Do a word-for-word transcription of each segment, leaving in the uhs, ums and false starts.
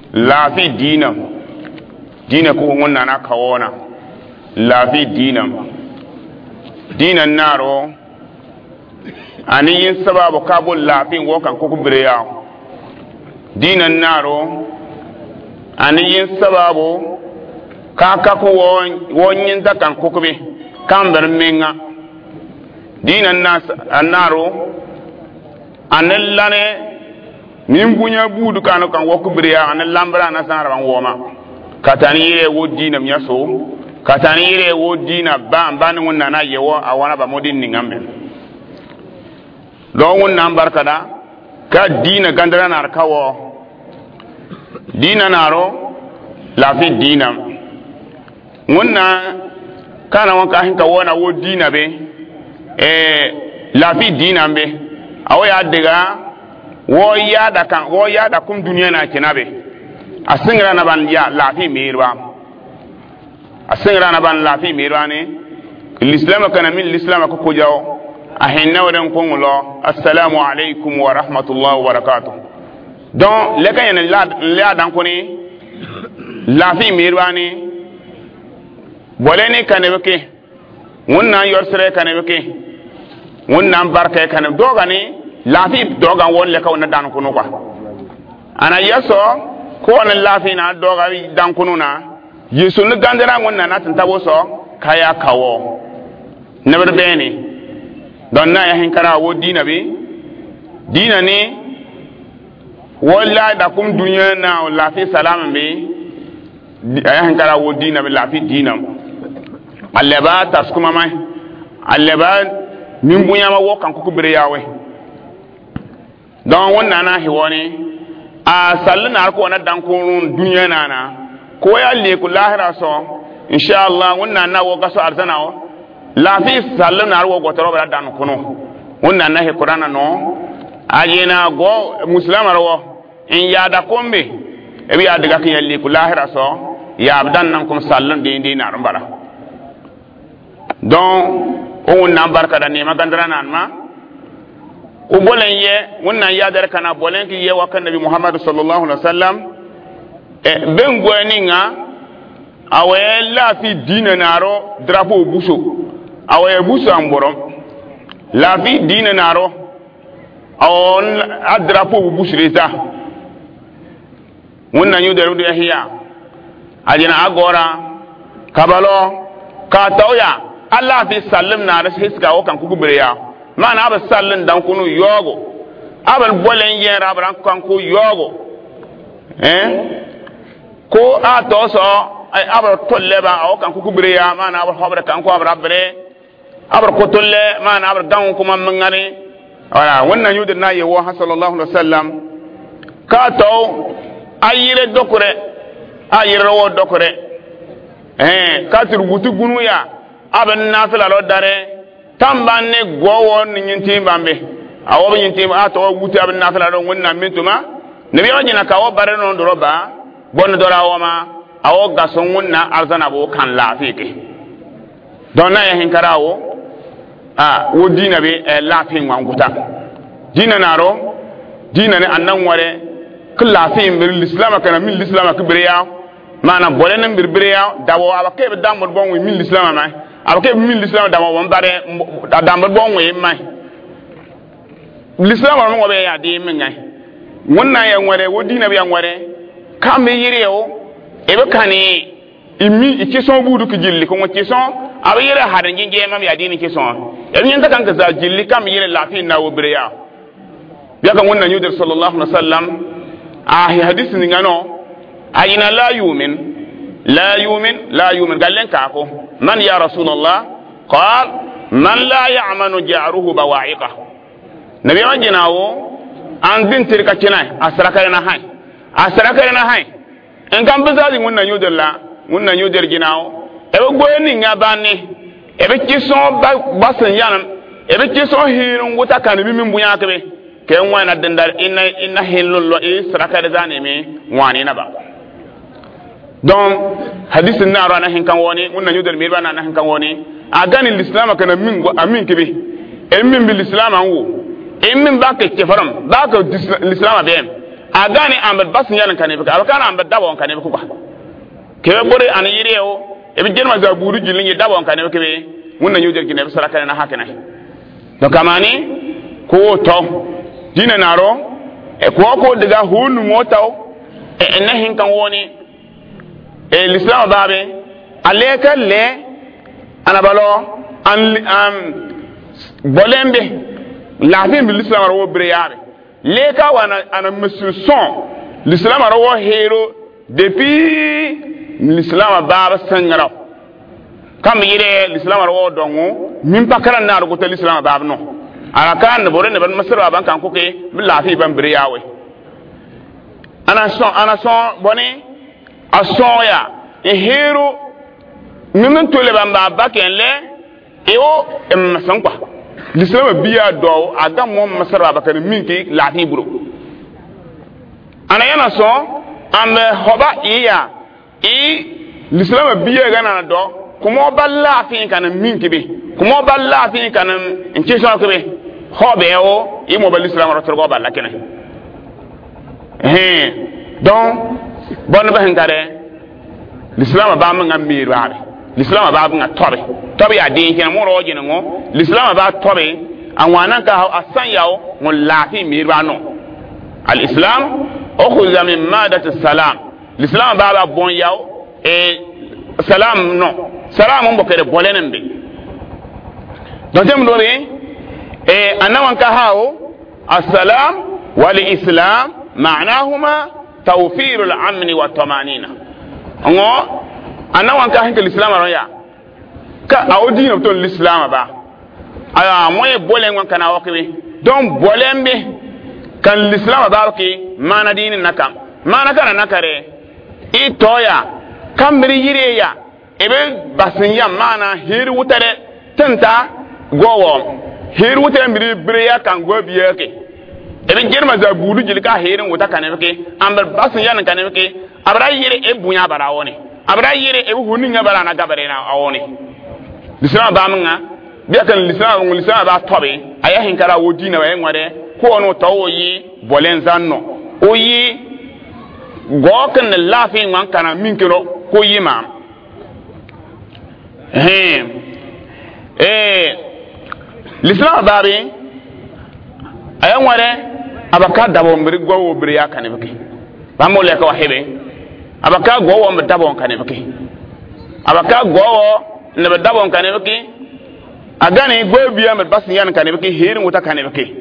la fi dina dina ko wonna na kawona la fi dina dina naro ani yin sababu kabul la fi wokan ko kubriya dina naro ani yin sababu kaka ko wonyin ta kan ko kubi kan ber menga dina nas annaro anellane min bunya budu kan kan wokubriya anel lambra na sanra ban woma katani yire wo dina myaso katani yire wo dina ba ban wonna na yewo awana ba modin ni ngambe do wonna barkada ka dina gandara na kawo dina naro la fi dina wonna kana wanka hinka wona wo dina be eh la fi dina be awaya daga wo ya da kan wo ya da kum duniya na kinabe asingra na ban ya lafi mirwa asingra na ban lafi mirwa ne l'islam kana min l'islam ko ko jaw ahinna wadan ko ngulo assalamu alaikum wa rahmatullahi wa barakatuh donc le kan la la dan ko ni lafi mirwa ne bolene kanebe wonna yor sere kanebe wonna barka kanebe doga ni lafi doga won le ka wonna dan ko no kwa ana yaso ko wona lafi na doga dan ko na yeso ne gandara wonna na tan tabo so kaya kawo neber beni don na ya hinkara wo dina bi dina ni walla da kum dunya na lafi salam bi ya hinkara wo dina bi lafi dina allaba taskuma mai allaba min bunya ma wo kan ko kubire yawe don wannan na hiwoni a sallina ko na dan ko dunya nana ko ya le ku lahira so insha Allah wannan na wo gaso arzana o la fi sallina wo go toro bra dan kuno wannan na he qur'ana no ajina go muslima ro in ya da kombe e bi adaga kan ya le ku lahira so ya abdan nan kum sallin de de na rumbara don on nan barka da ne magandara nan ma o bolen ye wannan ya dar kana bolen ki ye wakan nabi Muhammad sallallahu alaihi wasallam e ben goyni nga awaye la fi dina naro drapeau buso awaye buso amborom la fi dina naro awon adrapeau buso reza wannan yu daru da hiya ajina agora kabalo ka tawya Allah fi sallim na da hiska wakan kukubriya mana aba sallin dan kunu yogo abal bolen yen rabran kan ko yogo eh ko a to so ay abal tolle ba o kan kukubriya mana abal hobre kan ko abra bre abal ko tolle mana abal dan kuma mangani wala wannan yudin na yewo sallallahu alaihi wasallam ka to ayire dokure ayire wo dokure eh ka turbutu gunu ya aben nafila lo dare tambanne gowo ni nyinti bambe awo nyinti ato wuti aben nafila do wonna mintuma nabi wajina ka wo bare non do roba bon do rawama awo gason wonna arzana bo kan lafike don na ya hinkarawo a wo dina be lafin wanguta dina naro dina ne annan ware kullafin bil islam kana min islam kibriya mana bolen birbiriya dawo abake be dambol bon wi min islam ma abake min l'islam dama won bare dama bon we mai l'islam mo be ya de min ngai wonna ya ngore wodi na be ya ngore kambe yire o e be kani imi iki son budu ki jilli ko ngoti son abe yire hadan ginge mam ya dini ki son e nyen kan ka za jilli kam yire lafi na wo briya ya kan wonna nyudir sallallahu alaihi wasallam ah hadith ni ngano ayina la yumin لا يؤمن لا يؤمن قال لن كاكو من يا رسول الله قال من لا يعمن جاره بواعقه نبي وجناو ان بنت ركتنا اسركنا هاي اسركنا هاي ان كان بزادي من نيودر لا من نيودر جناو e goyeni ngabani e be kison basan yanam e be kison hirun wuta kan bi min bunya kabe ke wana dandar inna inna hilul e srakare zanemi wani na ba donc hadith na rana hin kan woni munna nyudal mi bana na hin kan woni agani l'islam kana min go amin kebe e min bil islam anwo e min ba ke kefaram ba ka l'islam be agani ambe basin yalan kanebe ka abakana ambe dabo kanebe ko ba kebe bore an yireo e bi jerma za buru jilin yi dabo kanebe kebe mun na nyujer kinebe saraka na hakana to kamani ko to dina naro e ko ko daga hunu motaw e na hin kan woni e l'islam babe aleka le anabalo an am bolembe la fin bi l'islam ro briyabe leka wana ana musulson l'islam ro hero depuis l'islam babe sangara kam yire l'islam ro dongo min pakara na ro ko l'islam babe no ala kan bore ne ban masra ban kan ko ke bi la fi ban briyawe ana son ana son boni asoya e hero min tole ban ba bakenle ewo em sankwa l'islam biya do aga mo masara bakari minki lati buro ana yana so ambe hoba iya i l'islam biya gana do kuma balla fi kana minki be kuma balla fi kana inke so ko be hobe o i mo bal l'islam ro torgo balla kene eh donc bon ba hangare l'islam ba ma ngambi rabe l'islam ba nga tobe tobe ya din ken mo roje ngo l'islam ba tobe an wana ka asan yawo mo lafi mirwa no al islam okhudha min madat salam l'islam ba ba bon yawo e salam no salam mo kere bolenen be donc dem do re e anawan ka hawo assalam wal islam ma'nahuma tawfir al amn wa tamanina ngo ana wanka hanka l'islam ran ka audi no to l'islam ba aya moye bolen wanka na wakwe don bolembe kan l'islam ba ke mana dini nakam mana kana nakare i toya kambiri yire ya ebe basin ya mana hiru wutare tanta gowo hiru wutare mbiri briya kan go biye ke ebe germa za bulu jilka hirin wuta kanebe ke ambar basin ya kanebe ke abra yire e bunya bara woni abra yire e hu ninga bala na gabare na awoni l'islam ba munga biya kan l'islam ngul l'islam ba tobe aya hin kara wodi na waye ngwade ko no tawoyi bolen zanno oyi gokan lafi ngwan kana minkiro ko yima eh eh l'islam ba be aya ngwade abaka dabo mbiri gwo obiri ya kanebe ba mo le ka wahebe abaka gowo mbe dabon kanebe ke abaka gowo ne be dabon kanebe ke agani gobia mbe basin yan kanebe ke herin wuta kanebe ke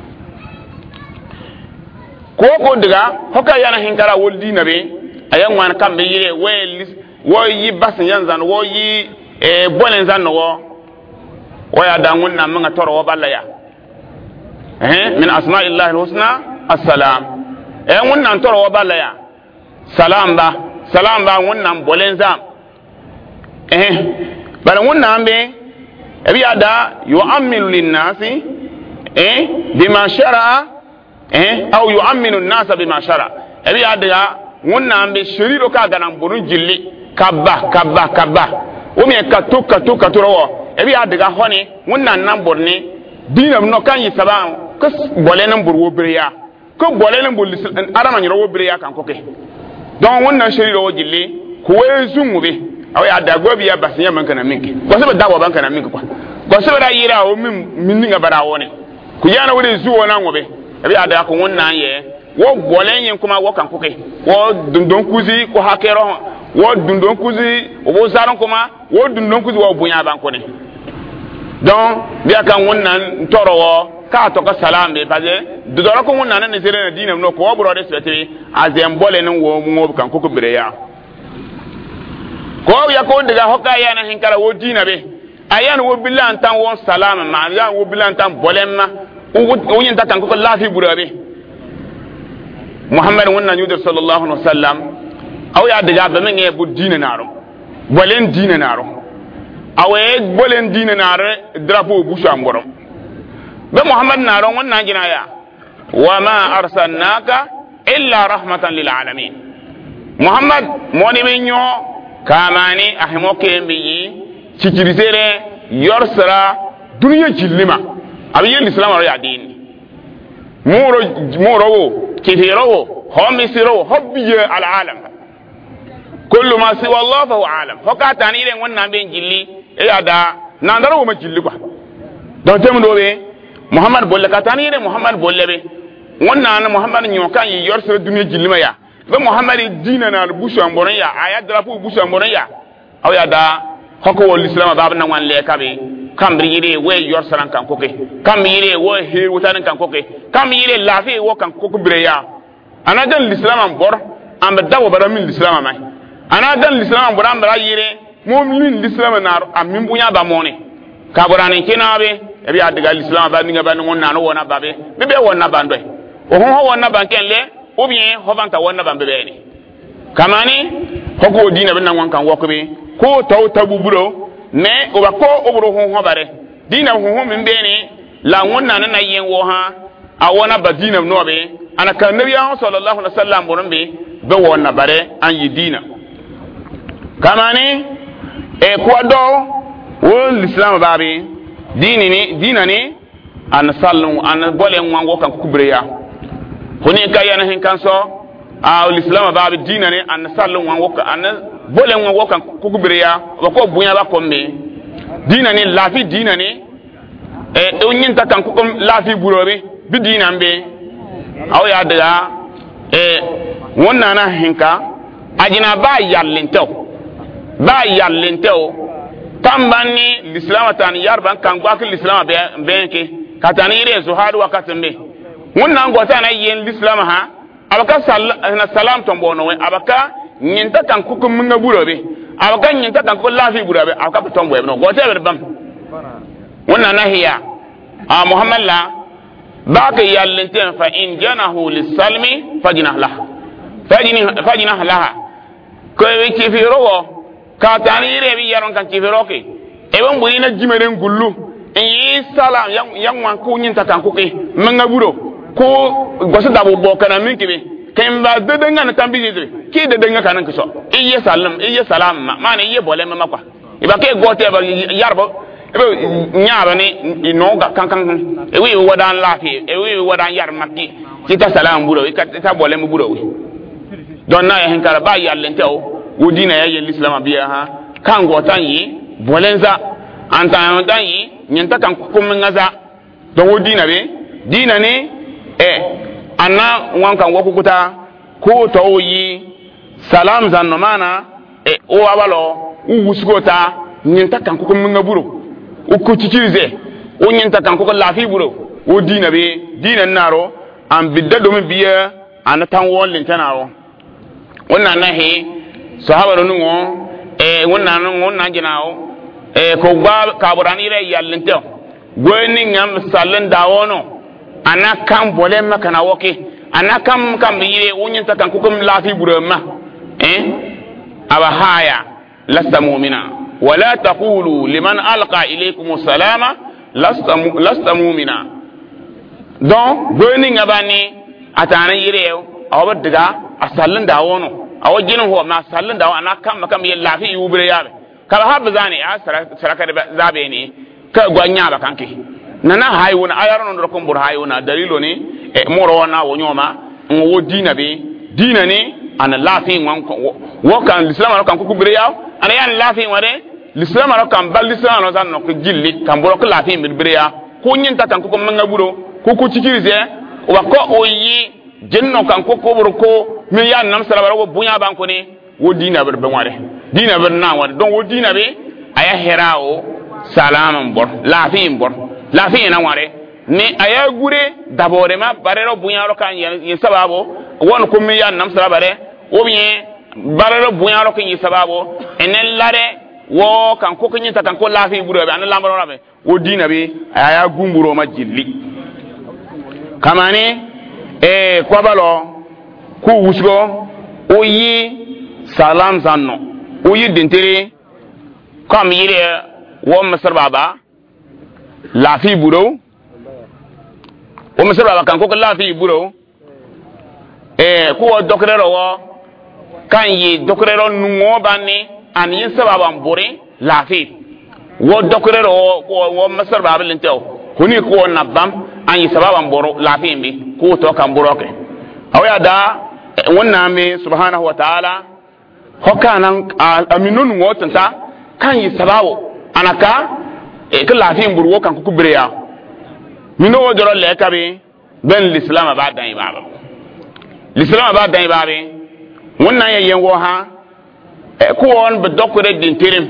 ko ko diga hoka yana hinkara woldi nabe ayan wan kambe yire we wo yi basin yan zan wo yi e bolen zan no wo ya dangun na manga toro wo ballaya eh min asma'illahi alhusna assalam e mun nan toro wo ballaya salam ba salam ba wannan bolen zam eh bal wannan be abi ada yu'minu lin-nasi eh bima shara'a eh aw yu'minu an-nasa bima shara'a abi ada wannan be shiriro ka ganan burun jilli kabba kabba kabba o me katu katu katu ro abi ada ga honi wannan nan borni dinam no kan yi saban ko bolen burwo biriya ko bolen bul arama nyiro wo biriya kan koke don wannan shiri ro jille ko wezu ngube aw ya da gobi ya basinya man kana minki ko se da ban kana minki kwa ko se da yira o min minni ga bara woni ku yana wuri zuwo na ngube abi ada ko wannan ye wo bolen yin kuma wo kan koke wo dundon kuzi ko hakero wo dundon kuzi o bo zaron kuma wo dundon kuzi wo bunya ban ko ne don biya kan wannan torowo ka to ka salam be baje do do ko wannan ne sere na dinam no ko bro de sete azem bole nan wo ngo kan ko ko bireya ko ya ko ndiga hokka ya na hinkara wo dina be ayan wo bilan tan won salam ma ya wo bilan tan bolemma o yin ta kan ko lafi burabe muhammad wannan yudur sallallahu alaihi wasallam aw ya diga be men e bu dina naro bolen dina naro awe bolen dina nare drapeau bu shamborom be muhammad naro wannan gina ya wa ma arsalnaka illa rahmatan lil alamin muhammad moni menyo kamani ahmoke mbi cikirisere yorsara duniya jillima abiye islam ro ya din muro muro wo kifiro wo هم يسيروا حبي العالم كل ما سوى الله فهو عالم فقط تاني لين ون نبين جلي إيه هذا نادروا ما جلي بقى ده تمن دوبي محمد بقول لك تاني لين محمد بقول لي ون أنا محمد نيوكان يجرس الدنيا جلي ما يا محمد الدين أنا البوش أمبريا آيات درافو بوش أمبريا أو يا دا هكو الإسلام بابنا وان لكابي كم يري وي يرسلان كان كوكي كم يري وي هير وتان كان كوكي كم يري لافي وكان كوكو بريا أنا دن الإسلام أمبر أم بدأ وبرامي الإسلام معي أنا دن الإسلام أمبر أم برا يري مؤمن الإسلام نار أمين بنيا باموني كابراني كنا أبي أبي أدعى الإسلام بعدين بعدين ونا نو ونا بابي بيبي ونا باندوي وهو هو ونا بانكين له وبيه هو بانتا ونا بامبيني كماني هكو دينا بنا وان كان وكبي كو تو تبو برو ne o ba ko o bro ho ho bare dina ho ho min beni la wonna na yen wo ha a wona ba dina no be ana kan nabi sallallahu alaihi wasallam bonon be be wonna bare an yi dina kamani e ko do wo l'islam ba be dini ni dina ni an sallu an bolen wango kan kubriya honi kayana hin kan so a l'islam ba be dina ni an sallu wango an bolen wango kan kubriya ko bunya ba kombe dina ni lafi dina ni e onyin ta kan kukum lafi burobe bi dina mbe aw ya daga e wonna na hinka ajina ba yallento ba yallento tambani l'islam tan yarban kan gwa ke l'islam be benke katani re zuhadu wakatembe wonna ngota na yen l'islam ha abaka salam tombono we abaka nyinta kan kukum nga burobe abaka nyinta kan ko lafi burobe abaka tombo e no gote be bam wonna nahiya a muhammad la baka yallenten fa in janahu lisalmi fajnah lah fajni fajnah laha ko wi ci fi rowo ka tani re bi yaron kan ci fi roke e won buri na jimeren gullu in yi salam yang yang wan ko nyinta kan ko ke nga buro ko gosu dabu bokana min kibe kemba dedenga na tambi dire ki dedenga kanan kiso iye salam iye salam ma mane iye bole ma kwa iba ke gote ba yarbo ebe nyaaba ni inoga kankan e wi wadan lafi e wi wadan yar makki ki ta salam buro ka ta bole mu buro wi don na hen kala ba yallente o wudina ya yel islam biya ha kan gotan yi bolenza anta tan yi nyanta kan kum ngaza don wudina be dina ni e anna wan kan wakukuta ko to yi salam zanno mana e o awalo u wusgota nyinta kan ko min ngaburo o ko titirize o nyinta kan ko lafi buro o dina be dina naro am bidda do mi biya an tan wollin tanaro wannan nahi sahaba no ngo e wannan no wannan jinawo e ko gba kaburani re yallinte gweni ngam sallan dawono ana kam bole makana woke ana kam kam yire wonyin ta kan kukum lafi burama eh aba haya lasta mu'mina wala taqulu liman alqa ilaykum salama lasta lasta mu'mina don gweni ngabani atana yire awa diga asallin dawono awa ginin ho ma sallin dawo ana kam kam yel lafi yubure yabe kala habzani a saraka zabe ni ka gwanya ba kanki nana hayuna ayaro ndo ko mbur hayuna dalilo ni e moro na wonyoma ngo dina be dina ni ana lafi ngwan ko wo kan l'islam kan ko kubire yaw ana yan lafi wade l'islam kan bal l'islam no zan no ko jilli kan boro ko lafi mi bire ya ko nyinta kan ko manga buro ko ko cikirize o ko o yi jenno kan ko ko buro ko mi yan nam sala baro bunya ban ko ni wo dina ber ban wade dina ber na wade don wo dina be aya herao salaman bor lafi bor lafi na ware ni aya gure dabore ma barero bunyaro kan yin sababo won ko mi yan nam sala bare o bien barero bunyaro kan yin sababo enen lare wo kan ko kin ta kan ko lafi buro be an lambaro rabe wo dina be aya gumburo ma jilli kamani e ko balo ku wusgo o yi salam zanno o yi dentere kam yire wo masar baba lafi buro o masar baba kan ko lafi buro e ko dokrero wo kan yi dokrero nuwo banni an yin sababa mbore lafi wo dokrero wo wo masar baba lento huni ko nabam an yi sababa mboro lafi mbi ko to kan buroke awya da wannan me subhanahu wa ta'ala hokanan aminun wotanta kan yi sabawo anaka e ka lafin burwo kan ku kubreya mino wodoro le kabe ben l'islam ba dan ibaba l'islam ba dan ibabe wannan yayen wo ha e ko won be dokore din tirim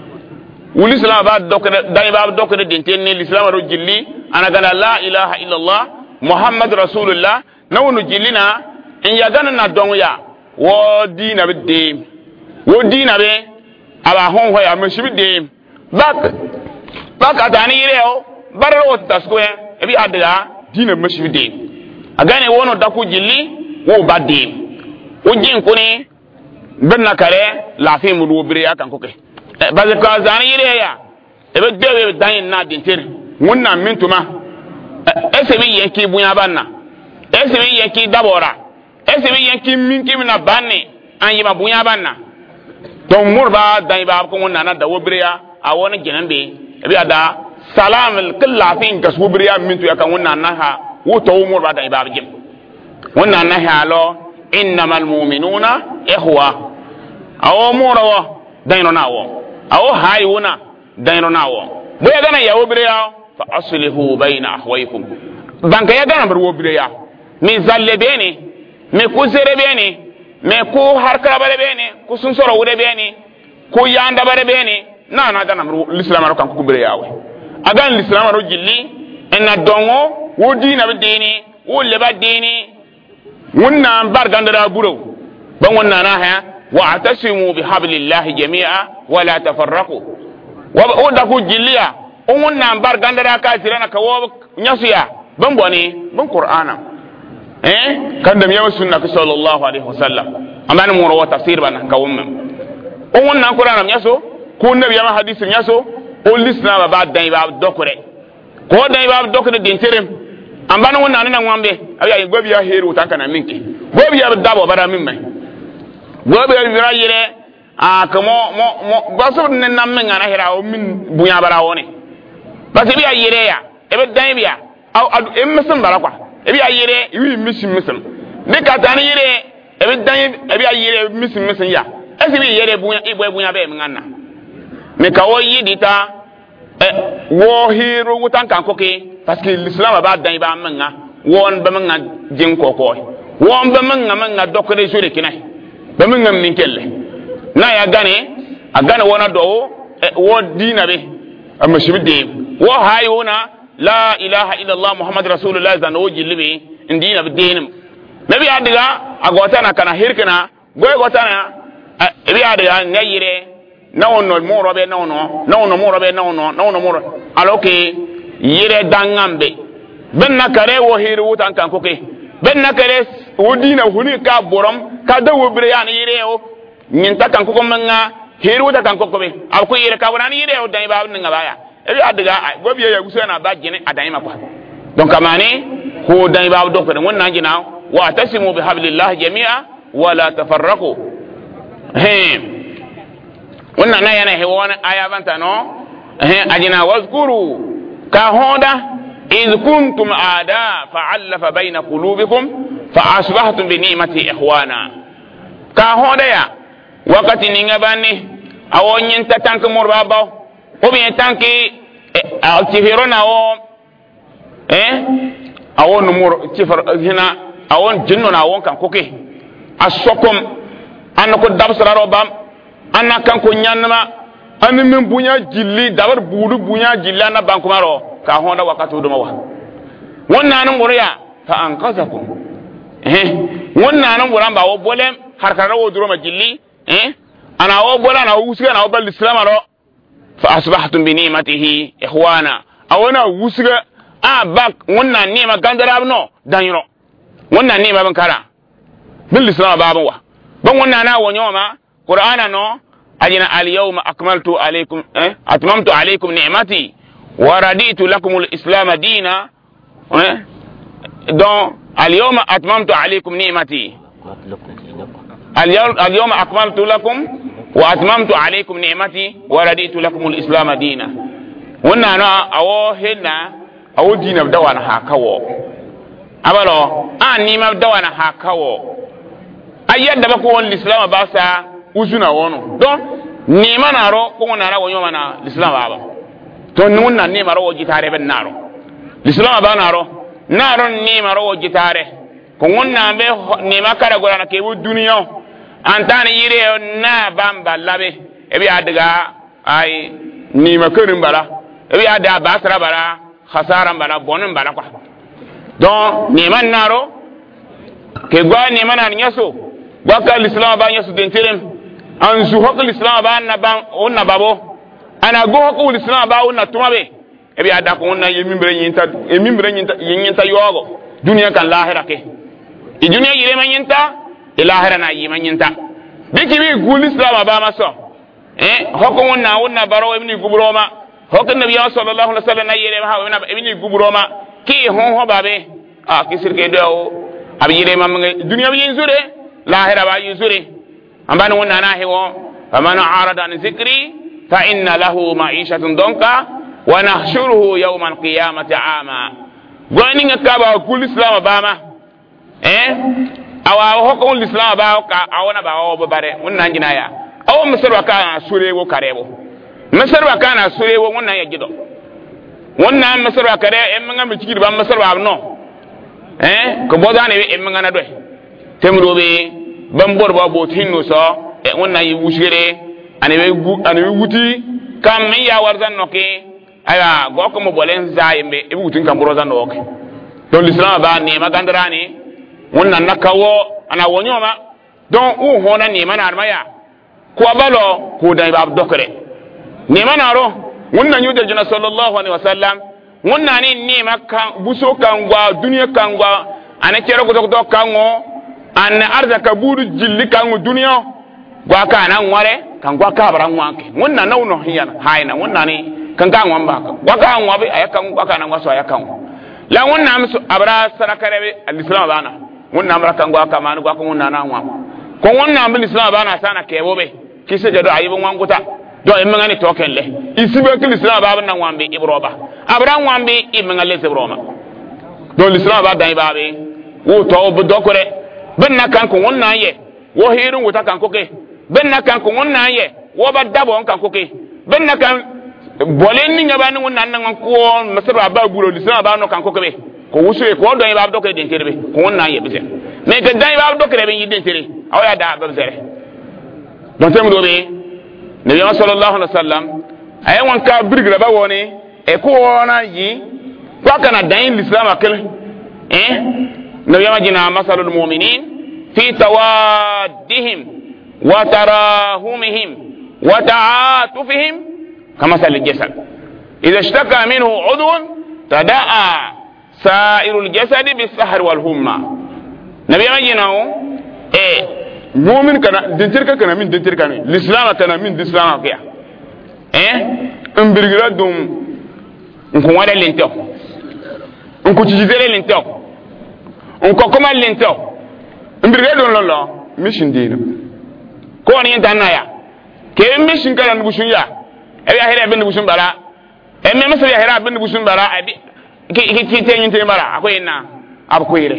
wul islam ba dokore dan ibaba dokore din tin ni l'islam ro jilli anaka la ilaha illallah muhammad rasulullah nawnu jillina in ya gana na don ya wo dina be de wo dina be aba hon ho ya meshibi de bak bak atani ire o barro tasko e bi adga dina meshibi de agane wono daku jilli wo badde o jin ko ni benna kare la fi mu do bire akan ko ke ba ka zani ire ya e be dewe dan na din ter wonna mintuma e se bi yeki bunya banna e se bi yeki dabora ese bi yanki minki na banne an yi mabunya banna to murba dai ba ko wonna na da wobriya a woni genande bi ada salam al qillafin gas wobriya mintu yakan wonna na ha wuto murba dai ba jim wonna na ha lo innamal mu'minuna ikhwa aw murawa dai no nawo aw hayuna dai no nawo bo ya gana ya wobriya fa aslihu bayna ahwaykum banka ya gana bar wobriya mi zalle bene me ku zere bene me ku harkara bare bene ku sun soro wude bene ku yanda bare bene na na dana l'islam ro kan ku bire yawe agan l'islam ro jilli en dongo wodi na dini wolle ba dini wonna bar gandara buro ban wonna na ha wa atasimu bi hablillahi jami'a wa la tafarraqu wa da ku jilliya on wonna bar gandara ka tirana ka wo nyasuya ban boni ban qur'ana eh kan da miyawa sunna ka sallallahu alaihi wasallam amana mu rawa tafsir ban ka wumma on wannan qur'ana miyaso ko nabi ya hadisi miyaso o lisna ba ba dai ba dokore ko dai ba dokore din terem ambana wannan nan wambe ayi gobi ya heru tan kana minki gobi ya dabo bara min mai gobi ya bira yire a kamo mo mo baso nan nan min ana hira o min bunya bara woni basi biya yire ya ebe dai biya au em misin bara kwa ebi ayire iwi misin misin de ka tani yire ebi dan ebi ayire misin misin ya esibi yire bunya ibo bunya be ngana me ka wo yidita e wo hiro wutan kan koke parce que l'islam ba dan ba manga won ba manga jin koko won ba manga manga dokore jure kinai ba manga min kelle na ya gane a gane wona do wo dina be amma shibi de wo hayuna la ilaha illallah muhammad rasulullah zan o jillibe indina bidinum nabi adiga agota na kana hirkana goy gota na ebi adiga ngayire na onno mo robe na onno na onno mo robe na onno na onno mo aloke yire dangambe benna kare wo hiru wutan kan koke benna kare wodina huni ka borom ka da wobre ya ni yire o nyinta kan koko manga hiru wutan kan kokobe alko yire ka wona ni yire o dan ba ninga baya ebi adiga gobiya ya gusa na ba jini adan ma kwa donc amane ko dan ba do ko wonna jina wa tasimu bi hablillah jami'a wa la tafarraqu he wonna na yana he wona aya banta no he ajina wazkuru ka honda iz kuntum aada fa'alafa bayna qulubikum fa asbahtum bi ni'mati ikhwana ka honda ya wakati ninga bani awonyin tatank murba baw o bien tanki altifirona o eh awon numero tifar hina awon jinno na won kan koke asokom an ko dabsararo bam an kan ko nyanma an min bunya jilli dabar budu bunya jilla na bankumaro ka honda wakati do mawa wonna nan goriya fa an qazakum eh wonna nan goran ba wo bolem har kara wo duro ma jilli eh ana wo bola na wusiga na wo bal islam ro fa asbahtum bi ni'matihi ikhwana awana wusiga a bak wonna ni'ma gandara no daniro wonna ni'ma ban kara bil islam baban wa ban wonna na wonyo ma qur'ana no ajina al yawma akmaltu alaykum eh atmamtu alaykum ni'mati wa raditu lakum al islam dina eh donc al yawma atmamtu alaykum ni'mati al yawma akmaltu lakum wa atmamtu alaykum ni'mati wa raditu lakum al-islam diina wannan na awo hinna awo diina dawana hakawo abalo an ni ma dawana hakawo ayadda ba ko l'islam ba sa usuna wono donc ni manaro ko na ra wonyo mana l'islam ba to nun na ni maro jitare ben naro l'islam ba naro naro ni maro jitare ko wonna be ni makara gora na ke bu duniya antani yire na bamba labe e bi adaga ay ni makarin bala e bi ada basra bala khasaran bala bonin bala kwa donc ni man naro ke gwa ni man an yaso gwa ka l'islam ba yaso denterem an zu hok l'islam ba na ban onna babo ana go hok l'islam ba onna tumabe e bi ada ko onna yemimbre nyinta yemimbre nyinta yinta yogo duniya kan lahira ke i duniya yire man yinta ilahira na yi man yinta biki bi gul islam ba ma so eh hoko wonna wonna baro ibn gubroma hoko nabi sallallahu alaihi wasallam yire ha ibn gubroma ki hon ho babe ah kisir ke do abi yire man duniya bi yinzure lahira ba yinzure ambani wonna na hewo faman arada an zikri fa inna lahu ma'ishatan donka wa nahshuruhu yawm al-qiyamati ama gwani ngaka ba gul islam ba ma eh awa hoko l'islam ba ka awana ba o bare wonna ngina ya aw misarwa kana surewo karebo misarwa kana surewo wonna ya gido wonna misarwa kare en manga mi cikir ba misarwa no eh ko bodane en manga na doy temro be bambor ba bo tinno so e wonna yi wusire ani be gu ani wuti kam mi ya warzan noke aya goko mo bolen zayembe e wutin kam brozan noke to l'islam ba ne magandrani wonna nakawo ana wonyoma don u hona ni mana armaya ko balo ko dai bab dokre ni mana ro wonna nyu de jina sallallahu alaihi wasallam wonna ni ni makka buso kangwa duniya kangwa ana kero ko to kango an arzaka budu jilli kango duniya gwa kana ngware kangwa ka baran wanke wonna nauno hiyana hayna wonna ni kanga ngwamba gwa ka ngwabe ayakan gwa kana ngwaso ayakan la wonna amsu abra sarakare al-islam bana wonna amra kangwa kamanu gwa ko wonna na ngwa ko wonna ambil islam bana sana kebobe kise jado ayibun wanguta do imma ngani tokenle isibe kil islam baba na ngwambe ibroba abra ngwambe imma le sebroma do l'islam ba dai babe wo to bu dokore benna kan ko wonna ye wo hirun wuta kan ko ke benna kan ko wonna ye wo ba dabo kan ko ke benna kan bolen ni ngaba ni wonna nan ko masaba ba bulo l'islam ba no kan ko ke ko wusure ko do ba dokore den terbe ko wonna ye bise mais que dai ba dokore be yidden tere awya da ba zere don tem do be nabi sallallahu alaihi wasallam ay won ka birgra ba woni e ko wona yi ko kana dain l'islam akal eh nabi ma jina masalul mu'minin fi tawaddihim wa tarahumihim wa ta'atufihim kama sal jasad idha ishtaka minhu udwan tadaa sa'irul jasad bis-sahr wal humma nabi ma jina eh mu'min kana dentirka kana min dentirka ni l'islam kana min l'islam ka eh umbirgira dum nko wada lento nko tijizere lento nko koma lento umbirgira don lolo mission dino ko ni tanna ya ke mission kana nbushun ya e ya hera ben nbushun bara e me mesa ya hera ben nbushun bara abi ki ki tenyin te bara akoy na akoyire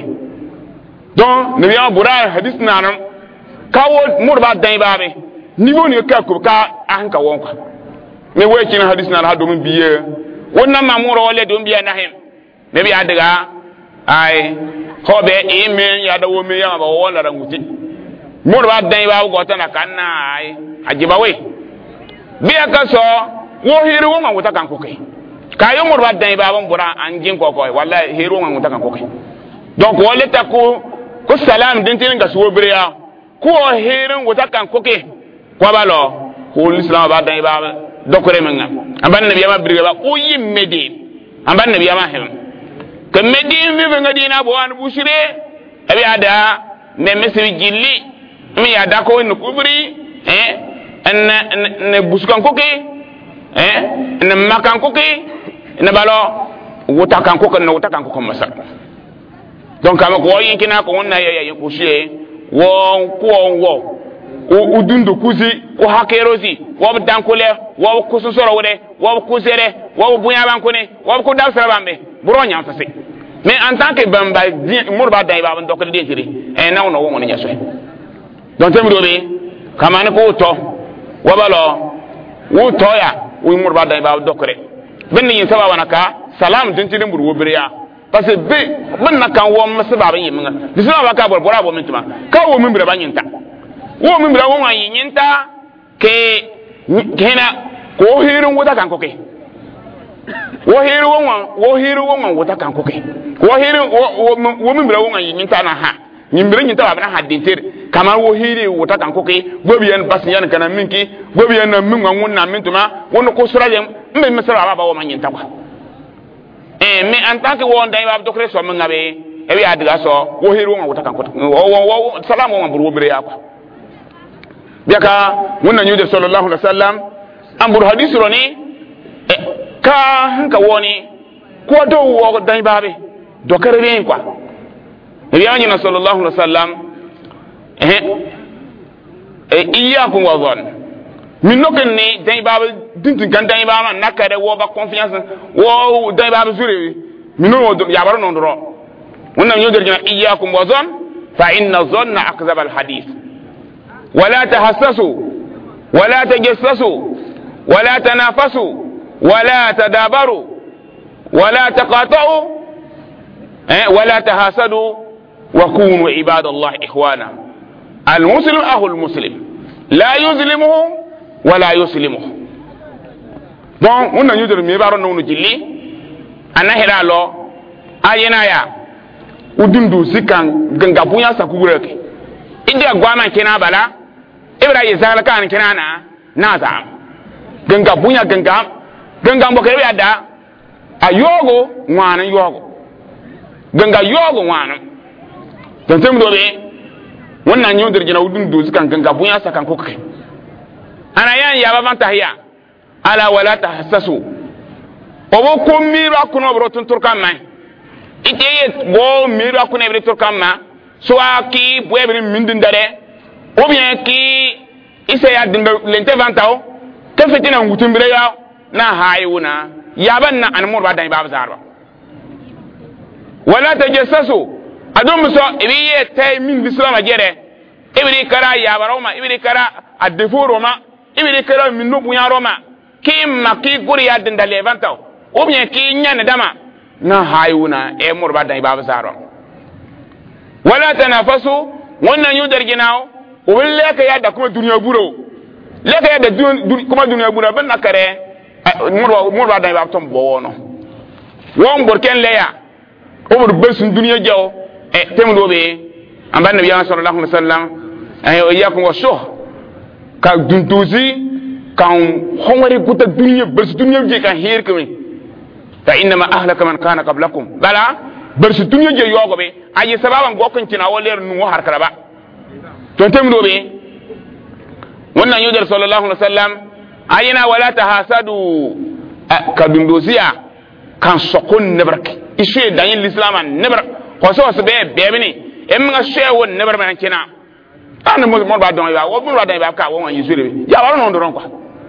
donc ne ya bura hadith nanam kawo murba dai babe niveau ne ka ko ka an ka wonka me wekin hadith na hado mun biye wonna mamuro wala do biya na hem me biya daga ai hobe e me ya da wo me ya ba wala ranguti murba dai babe go tana kanna ai ajiba we biya ka so wo hiru wo manguta kan ko kai kayo murba dai babe bura an jin ko ko wallahi hiru manguta kan ko kai donc wala ta ko ko salam din tin ga suwo biya ko herin wuta kan koke ko balo ko l'islam ba dai ba dokore menga amban nabi ma birga ba o yimmede amban nabi ma hem ke medin mi be ngadina bo an bushire abi ada me mesri jilli mi ya da ko en kubri eh en ne buskan koke eh en makan koke en balo wuta kan koke no wuta kan koke masal donc am ko yinkina ko wonna ya ya kushie wo ko wo o udundu kuzi ko hakerozi wo dankule wo kususoro wode wo kusere wo bunya bankune wo ko dawsara bambe buro nyam fase mais en tant que bamba murba dai ba ndok de tiri e naw no wo ngoni nyaso don tem do be kamane ko to wabalo wo to ya wo mur ba dai ba dokre bin yin saba wana ka salam tin tin buru wobriya parce que be bin na kan wo masa ba yin nga disina ba ka bor bora bo mintuma ka wo min bira ba nyinta wo min bira wo wa nyinta ke kena ko hirin wuta kan ko ke wo hiru wo wo hiru wo wuta kan ko ke wo hiru wo min bira wo wa nyinta na ha nyimbere nyinta ba na ha dintir kama wo hiri wuta kan ko ke gobiyan basiyan kana minki gobiyan na min ngun na mintuma wono ko suraje mbe mesara ba wo ma nyinta kwa eh me en tant que won dai ba dokre so men ngabe e wi adiga so wo hiru wo wuta kan ko wo wo salam wo buru bere ya kwa biaka wonna nyude sallallahu alaihi wasallam ambur hadisi roni ka hanka woni ko do wo dai babe dokare ne kwa riya ni sallallahu alaihi wasallam eh eh iyyakum wa dhann min noken ni dai baba dintin kan dai baba nakare wo ba confiance wo dai baba zure min no ya baro non ro wannan yo derjina iyyakum wa dhann fa inna dhanna akzab al hadith wala tahassasu wala tajassasu wala tanafasu wala tadabaru wala taqata'u eh wala tahasadu وكونوا عباد الله إخوانا المسلم أخو المسلم لا يظلمه ولا يسلمه donc on a eu de me baro no jilli ana hera lo ayena ya udundu sikan ganga bunya sakugureke inde agwama kena bala ibra yezala kan kena na naza ganga bunya ganga ganga mbokere ya da ayogo ngwana yogo ganga yogo ngwana dan tem do be wannan yau dirgina udun dozi kan ganga bunya sakan ko kai ana yan ya ba manta hiya ala wala tahassasu obo ko mira kuno bro tun turkan mai ite go mira kuno bro turkan ma so aki buebri mindin dare o bien ki ise ya dinda lente vantao ke fitina ngutumbire ya na hayuna ya ban na anmur ba dai ba zarba wala tajassasu adum so ibiye tay min bislama jere ibiri kara ya baroma ibiri kara adefo roma ibiri kara min no bunya roma ki maki guri ya dinda levanta o bien ki nyane dama na hayuna e murba dai baba saro wala tanafasu wannan yudar ginao o wille ka ya da kuma duniya buro le ka ya da kuma duniya buro ban nakare murba murba dai baba tom bowono won borken leya o bur besun duniya jaw e temdo be amba nabi sallallahu alaihi wasallam ay yakum washo ka dunduzi kan hongari guta dunya bers dunya je kan her kemi ta inma ahlaka man kana qablakum bala bers dunya je yogo be ayi sababan gokon kina woler nu har karaba to temdo be wannan yudar sallallahu alaihi wasallam ayina wala tahasadu ka dunduziya kan sokon nebraki ishe dayin lislaman nebrak ko so so be bebini em nga shewo neber man kina an mo mo ba don ya wo mo ba don ba ka wo wan yisure ya wa no ndon kwa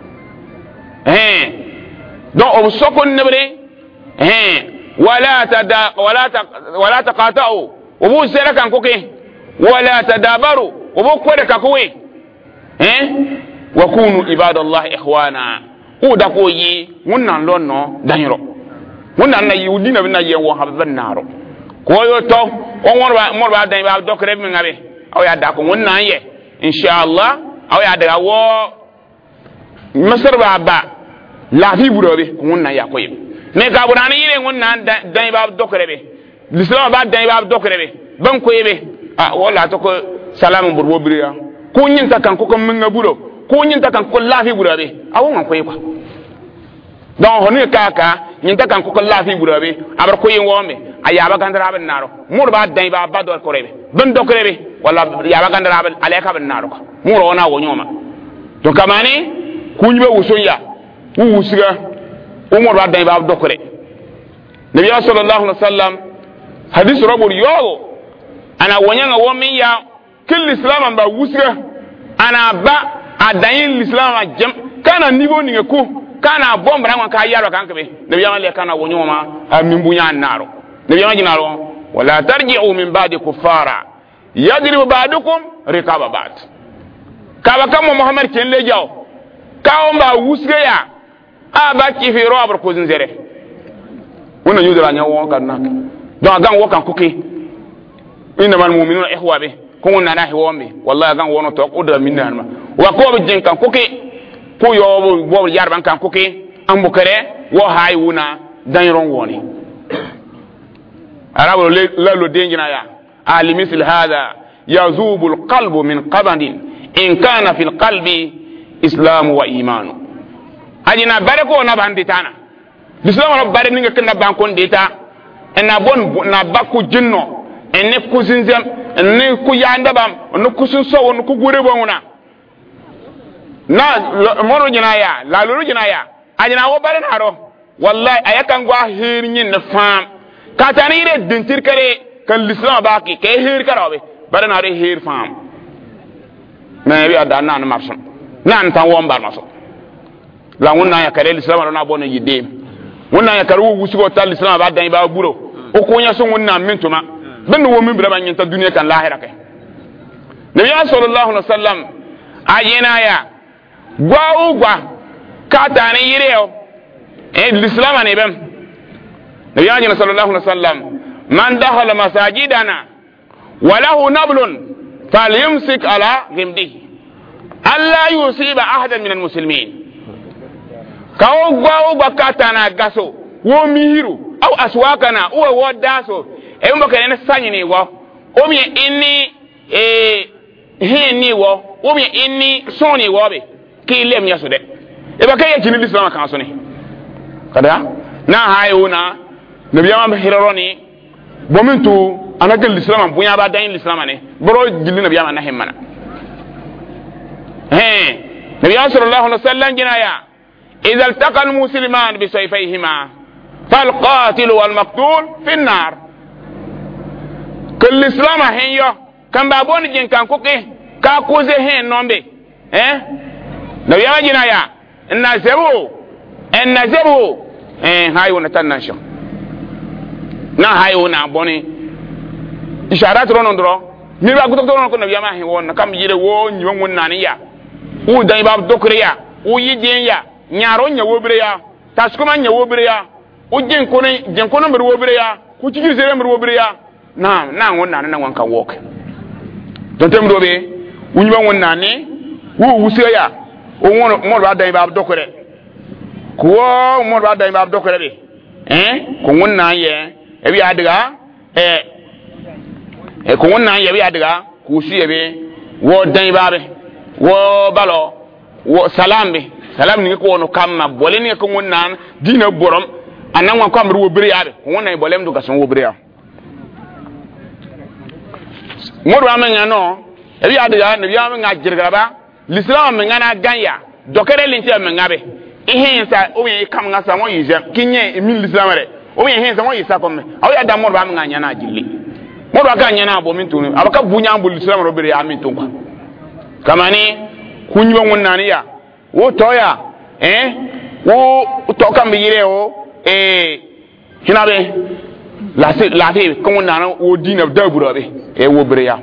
eh donc o soko nebre eh wala tada wala ta wala taqata'u o bu sera kan ko ke wala tadabaru o bu ko de ka ko we eh wa kunu ibadallah ikhwana o da ko yi wonnan lonno daniro wonnan na yi udina bi na yi wo habban naro ko yo to on worba morba dan ba dokre mi ngabe aw ya da ko wonnan ye inshallah aw ya daga wo masar ba ba la fi burobe ko wonnan ya ko yi me ka burani yire wonnan dan ba dokre be l'islam ba dan ba dokre be ban ko yebe ah wala to ko salamu burbo biriya ko nyin ta kan ko ko min ngaburo ko nyin ta kan ko la fi burobe awon ko yi kwa donc honu kaka nyin ta kan ko la fi burobe abar ko yi wome ayaba gandara ben naro murba dai ba ba do korebe ben do korebe wala yaba gandara ben aleka ben naro muro wona wo nyoma to kamani kunyibe wusonya wusiga umur ba dai ba do kore nabi sallallahu alaihi wasallam hadith rabul yo ana wonyanga wo min ya kil islam ba wusiga ana ba adayin islam jam kana nibo ni ko kana bombra ngwa ka yaro kan kebe nabi yamale kana wo nyoma amin bunya naro nabi yamale naro wala tarji'u min ba'di kuffara yadribu ba'dukum riqaba ba'd ka ba kam Muhammad ken le jaw ka on ba wusge ya aba ki fi robar ko zinzere wannan yudura nya won kan nak don gan wo kan kuke inna mal mu'minuna ihwa be ko wonna na hiwombe wallahi gan wono to ko da minna ma wa ko be jin kan kuke ko yo bo yarban kan kuke an bukare wo hay wuna dan ron woni arabu la lo dengina ya ali misl hada yazubu alqalbu min qabadin in kana fil qalbi islam wa iman ajina bare ko na banditana islam no bare ninga kana bankon deta en bon na bakku jinno en ne kuzinzam en ne ku yanda bam no kusun so won ku gure bonuna na mono jina ya la lolu jina ya ajina wo bare na ro wallahi ayakan gwa hirnyin na fam katani re dintir kare kan l'islam baki ke hir karabe bare na re hir fam na bi ada nan marso nan tan won bar maso la wonna ya kare l'islam na bono yide wonna ya kare wu wusigo tal l'islam ba dan ba buro o ko nya so wonna mentuma ben wo min bra ban nyanta duniya kan lahira kai nabi sallallahu alaihi wasallam ayena ya gwa ugwa katani yireo eh l'islam ne bam nabi sallallahu alaihi wasallam man dakhala masajidana wa lahu nablun falyumsik ala ghimdihi alla yusiba ahadan min almuslimin kawo gwa gwa katana gaso wo mihiru aw aswakana uwa wodaso e mbo kene sanyi ni wo o mi inni e hin ni wo o mi inni soni wo be ki lem yaso de e ba kay yini l'islam kan so ni kada na hayuna nabi yama hiraroni bomintu anagal l'islam bunya ba dan l'islam ne boro jilli nabi yama na hemmana eh nabi sallallahu alaihi wasallam jinaya idha altaqa almusliman bi sayfayhima falqatil walmaqtul fi an-nar kul islam hen yo kan ba bon jin kan kuke ka kuze hen nombe eh nabi yama jinaya inna zabu inna zabu eh hayuna tanasha na hayuna boni isharat ronon dro ni ba gutok ronon ko nabi yama hen won kam yire wo nyon won nani ya u dai ba dokriya u yijin ya nyaro nya wobre ya taskuma nya wobre ya u jin ko ne jin ko no mer wobre ya ku ci gisere mer wobre ya na na won nani na won kan wok don tem do be u nyi ba won nani wu wuse ya o won mo ba dai ba dokre ko mo ba dai ba dokre be eh ko won na ye e bi adiga eh e ko won na ye bi adiga ku si e be wo dai ba be wo balo wo salam be salam ni ko wono kamma bole ni ko won nan dina borom anan wan ko amru wo biri yabe ko won nay bolem du gason wo biri ya modu amenya no e bi adiga ne bi amenya jirga ba l'islam menga na ganya dokere linti menga be ihe nsa o yen kam nga sa mo yije kinye emi l'islam re o yen hen sa mo yisa ko me aw ya da modu amenya nya na jilli modu aka nya na bo min tunu abaka bunya mbul l'islam ro biri ya min tunu kamani kunyiba wonnani ya wo toya eh wo to kam yire o eh hinabe la se la te ko wonnana wo dina daburo be e wo breya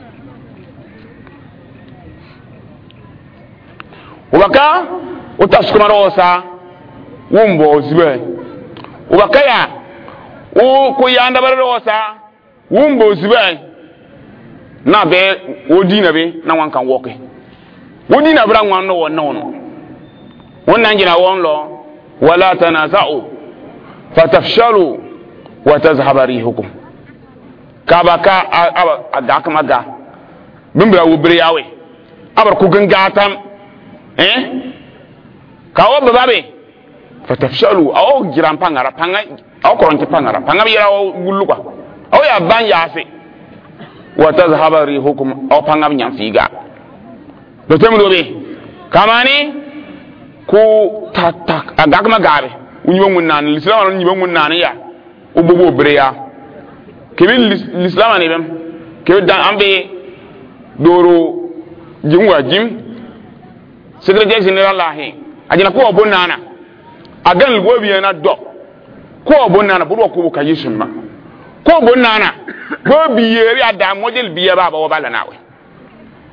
waka o taskumaro sa wumbo zibe waka ya o ko yanda baro sa wumbo zibe na be wo dina be na wan kan woke wo dina bra wan no won no won nan jina won lo wala tanaza'u fatafshalu wa tazhaba rihukum kabaka aga kama ga bimbra wo bre yawe abar ku gangatam eh kawo bababe fatafshalu aw jiran pangara panga aw koronti pangara panga bi yawo gulluka aw ya ban yaase wa tazhaba rihukum aw pangam nyam figa do temdo be kamani ku tatak agakma gabe unyibo munnan l'islam non nyibo munnan ya ububo breya kebin l'islam ne bem ke dan ambe doro jingwa jim secrétaire général lahi ajina ko bonnana agan gobi na do ko bonnana budo ko ka yishima ko bonnana ko biyeri ada model biya baba wa bala nawe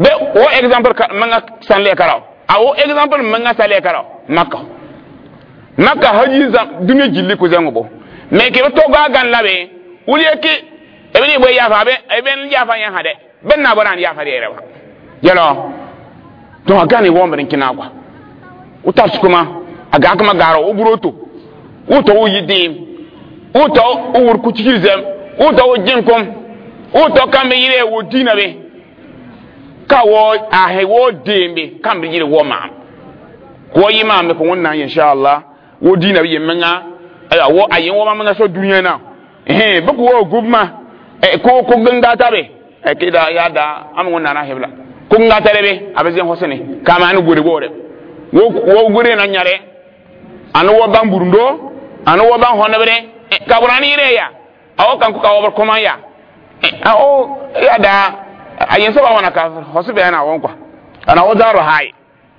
be o exemple manga sanle karaw awo exemple manga sale karaw makka makka haji za dunya jilli ko zango bo mais ke to ga gan labe uliye ki ebeni boy ya fa be eben ya fa yan hade ben na bonan ya fa de rewa yelo to gani wo mberin kina kwa utas kuma aga kuma garo uburoto uto uyidim uto uwur ku cikizem uto jinkom uto kambe yire wo dinabe ka wo ahe wo dembe kambe yire wo ma ko yima me ko wonna insha Allah wo dinabe yemenga aya wo ayen wo ma so dunya na eh buku wo gubma e ko ko ganda tabe e kida yada am wonna na hebla ko ngata rebe abezen hosene kama anu gure gore wo wo gure na nyare anu wo bamburundo anu wo ban honabre kaburani reya awo kan ku ka wo ko ya awo ya da ayen so ba wana ka hosibe na won kwa ana wo daro hai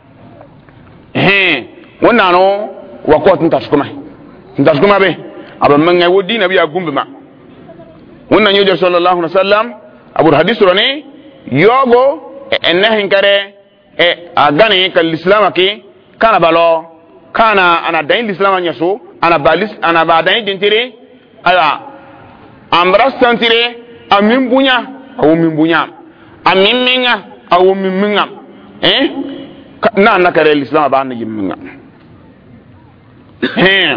eh wonna no wa ko tun taskuma taskuma be aba manga wodi nabi agumbe ma wonna nyojo sallallahu alaihi wasallam abu hadith rone yogo enna hinkare e agane kal islam ke kana balo kana ana dain islam nyaso ana balis ana badani dintire aya amra santire amin bunya awu min bunya amin minga awu min minga eh na na kare islam ba na yiminga eh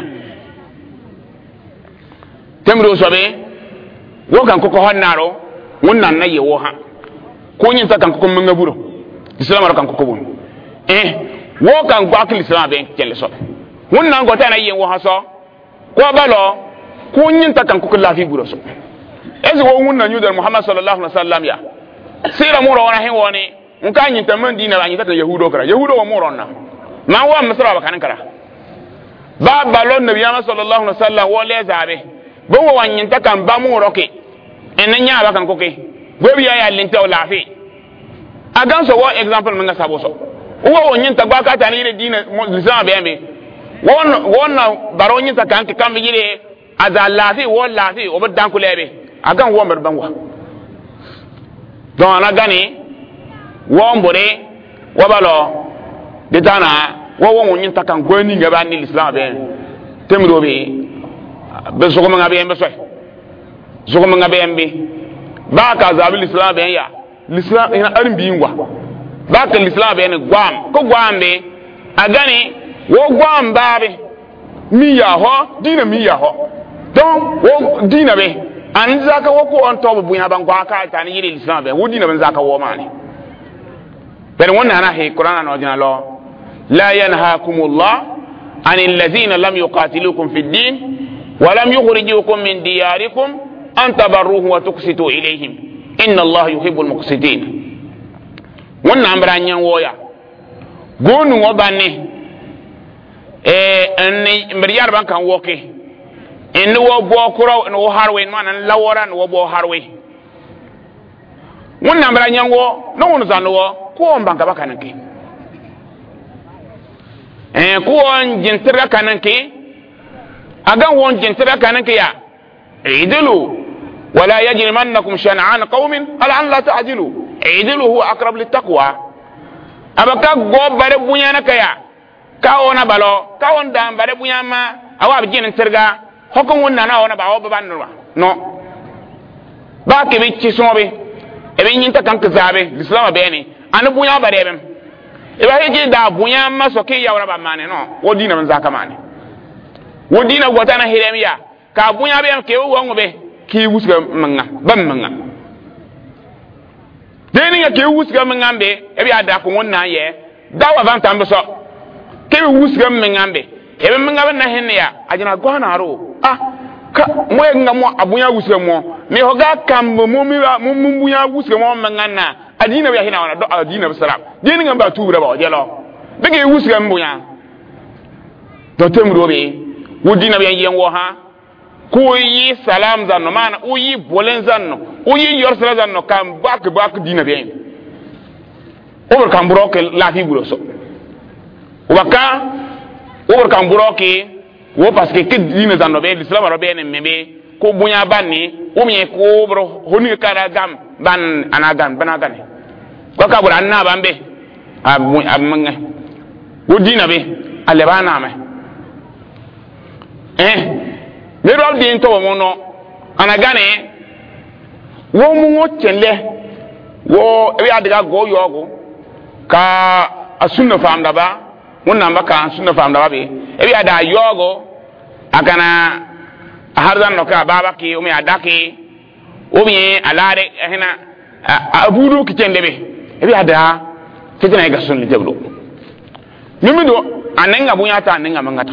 temro sobe wo kan ko ko honnaro wonnan na yewo ha ko nyin ta kan ko minga buro islam kan ko ko bun eh wo kan ko akil islam be kele sobe wonnan go ta na yewo ha so ko balo ko nyin ta kan ko lafi buro so ezi wo wunna nyudar muhammad sallallahu alaihi wasallam ya sira muro wana he woni nka nyin ta man dina ba nyin ta yahudo kara yahudo wo muro na ma wa misra ba kan kara ba balon nabi sallallahu alaihi wasallam wo le zabe bo wo wanyin ta kan ba muro ke ennya ba kan ko ke go biya ya linta o lafi agan so wo example menga sabo so wo wonyin ta ba ka ta ni dina lislam be me won won baro nyin ta kan ke kan bi yire aza lafi wo lafi o badan ku lebe agan wo mer bangwa don ana gani wo mbore wo balo de tana wo wo nyin ta kan goni ngaba ni islam be temro be be so ko ngabe embe so so ko ngabe embe ba ka zabil islam be ya l'islam ina arin bi ngwa ba ka l'islam be ne gwam ko gwam be agani wo gwam baabe mi ya ho dina mi ya ho don wo dina be an zaka wo ko on to bu ya ban kwa ka ta ni yiri l'islam be wo dina ban zaka wo mani ben wonna na he qur'an no jina lo la yanhaakumullah anil ladhina lam yuqatilukum fid din wa lam yukhrijukum min diyarikum an tabarruhum wa tuqsitu ilayhim inna allaha yuhibbul muqsitin wonna ambra nyan woya gonu wo banne eh enni mbriyar ban kan woke enni wo bo kuro no harwe no nan lawora no bo harwe wonna mbra nyango no wono zanwo ko mbanga bakananke eh ko on jintira kananke agan won jintira kananke ya idilu wala yajrimannakum shan'an qaumin ala an la ta'dilu idilu huwa aqrab littaqwa abaka go bare bunyana kaya kawona balo kawon da bare bunyama awa bijin tirga hokon wonna na wona ba wo banwa no ba ke bi ci sobe e bi nyinta kan kazabe islam be ni an bunya bare bem e ba ke da bunyama so ke yawra ba mane no wodi na manza ka mane wodi na gota na hiremiya ka bunya be ke wo ngobe ki wusga manga bam manga deni nga ke wusga manga be e bi ada ko wonna ye dawa van tambe so ke wusga mengambe ebe mengabe na henne ya ajina gwana aro ah ka moye nga mo abunya wusga mo me hoga kambo mo mi mo mbunya wusga mo mengana adina bi hina wana do adina bisalam deni nga ba tuura ba jelo bege wusga mbunya do temro be wudina bi yen wo ha ko yi salam zanno mana o yi bolen zanno o yi yor sala zanno kam bak bak dina bi o kam broke la fi bulo so waka wor kan buroki wo parce que ke dina zanno be l'islam ro be ne mebe ko bunya banni o mi ko bro honi kara gam ban anagan banagan ko ka bura na bambe abu amanga wudina be ale bana me eh me ro din to mo no ana gane wo mu ngotenle wo e ya daga go yogo ka asunna fam da ba wannan baka sunna fam da ba be e ya da yogo akana harzan no ka baba ki o me adaki o bi alare hina abudu kitende be e ya da fitina ga sunni tebdo mimido anenga bunya ta anenga mangata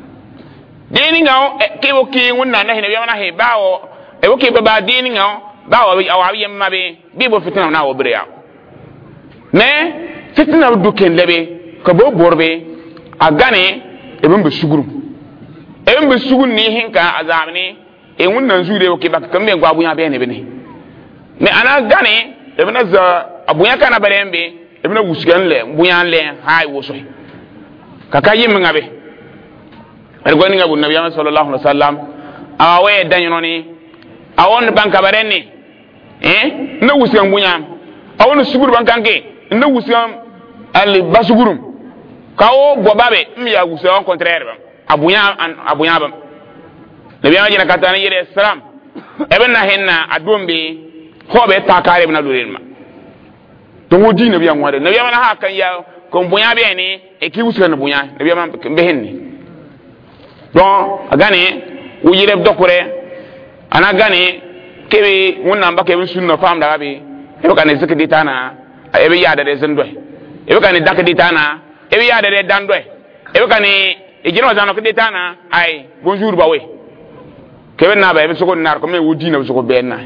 deni ngao ke wo ki wonna na hina be na he bawo e wo ki be ba deni ngao bawo wi awawi yemma be bi bo fitina na wo bre ya me fitina du ken lebe ko bo borbe agane e bambe suguru e bambe sugun ni hinka azamni e wonna zure wo ki ba kambe ngwa bunya be ne be ne me ana gane e bena za abunya kana balembe e bena wusgan le bunya le hay wo so kaka yim ngabe er goni ngabu nabi sallallahu alaihi wasallam awe danyo ni awon banka bareni eh na wusgan bunya awon subur bankanke na wusgan al basugurum kawo gobabe mi ya wusgan contraire ba abunya abunya ba nabi ma jina katana yere salam eben na henna adombe hobe takare na durenma to wodi nabi an wade nabi ma ha kan ya ko bunya be ni e ki wusgan bunya nabi ma be henni don agane wujire dokure ana gane kebe wonna mbake bin sunna fam da be e ka ne zikri tana e be yada de zendo e ka ne dakdi tana e be yada de dando e ka ne e jino zano kdi tana ay bonjour ba we kebe na ba e so ko nar ko me wodi na so ko be na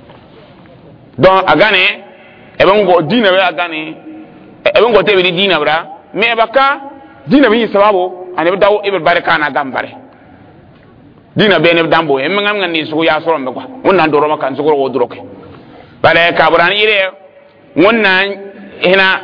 don agane e be ngo dina be agane e be ngo te be dina bra me baka dina bi sababu ane be dawo e be baraka na gambare dina bene dambo e ngam ngam ni so ya so rombe kwa wonna ndoro maka so ko wodroke bale ka buran ire wonna hina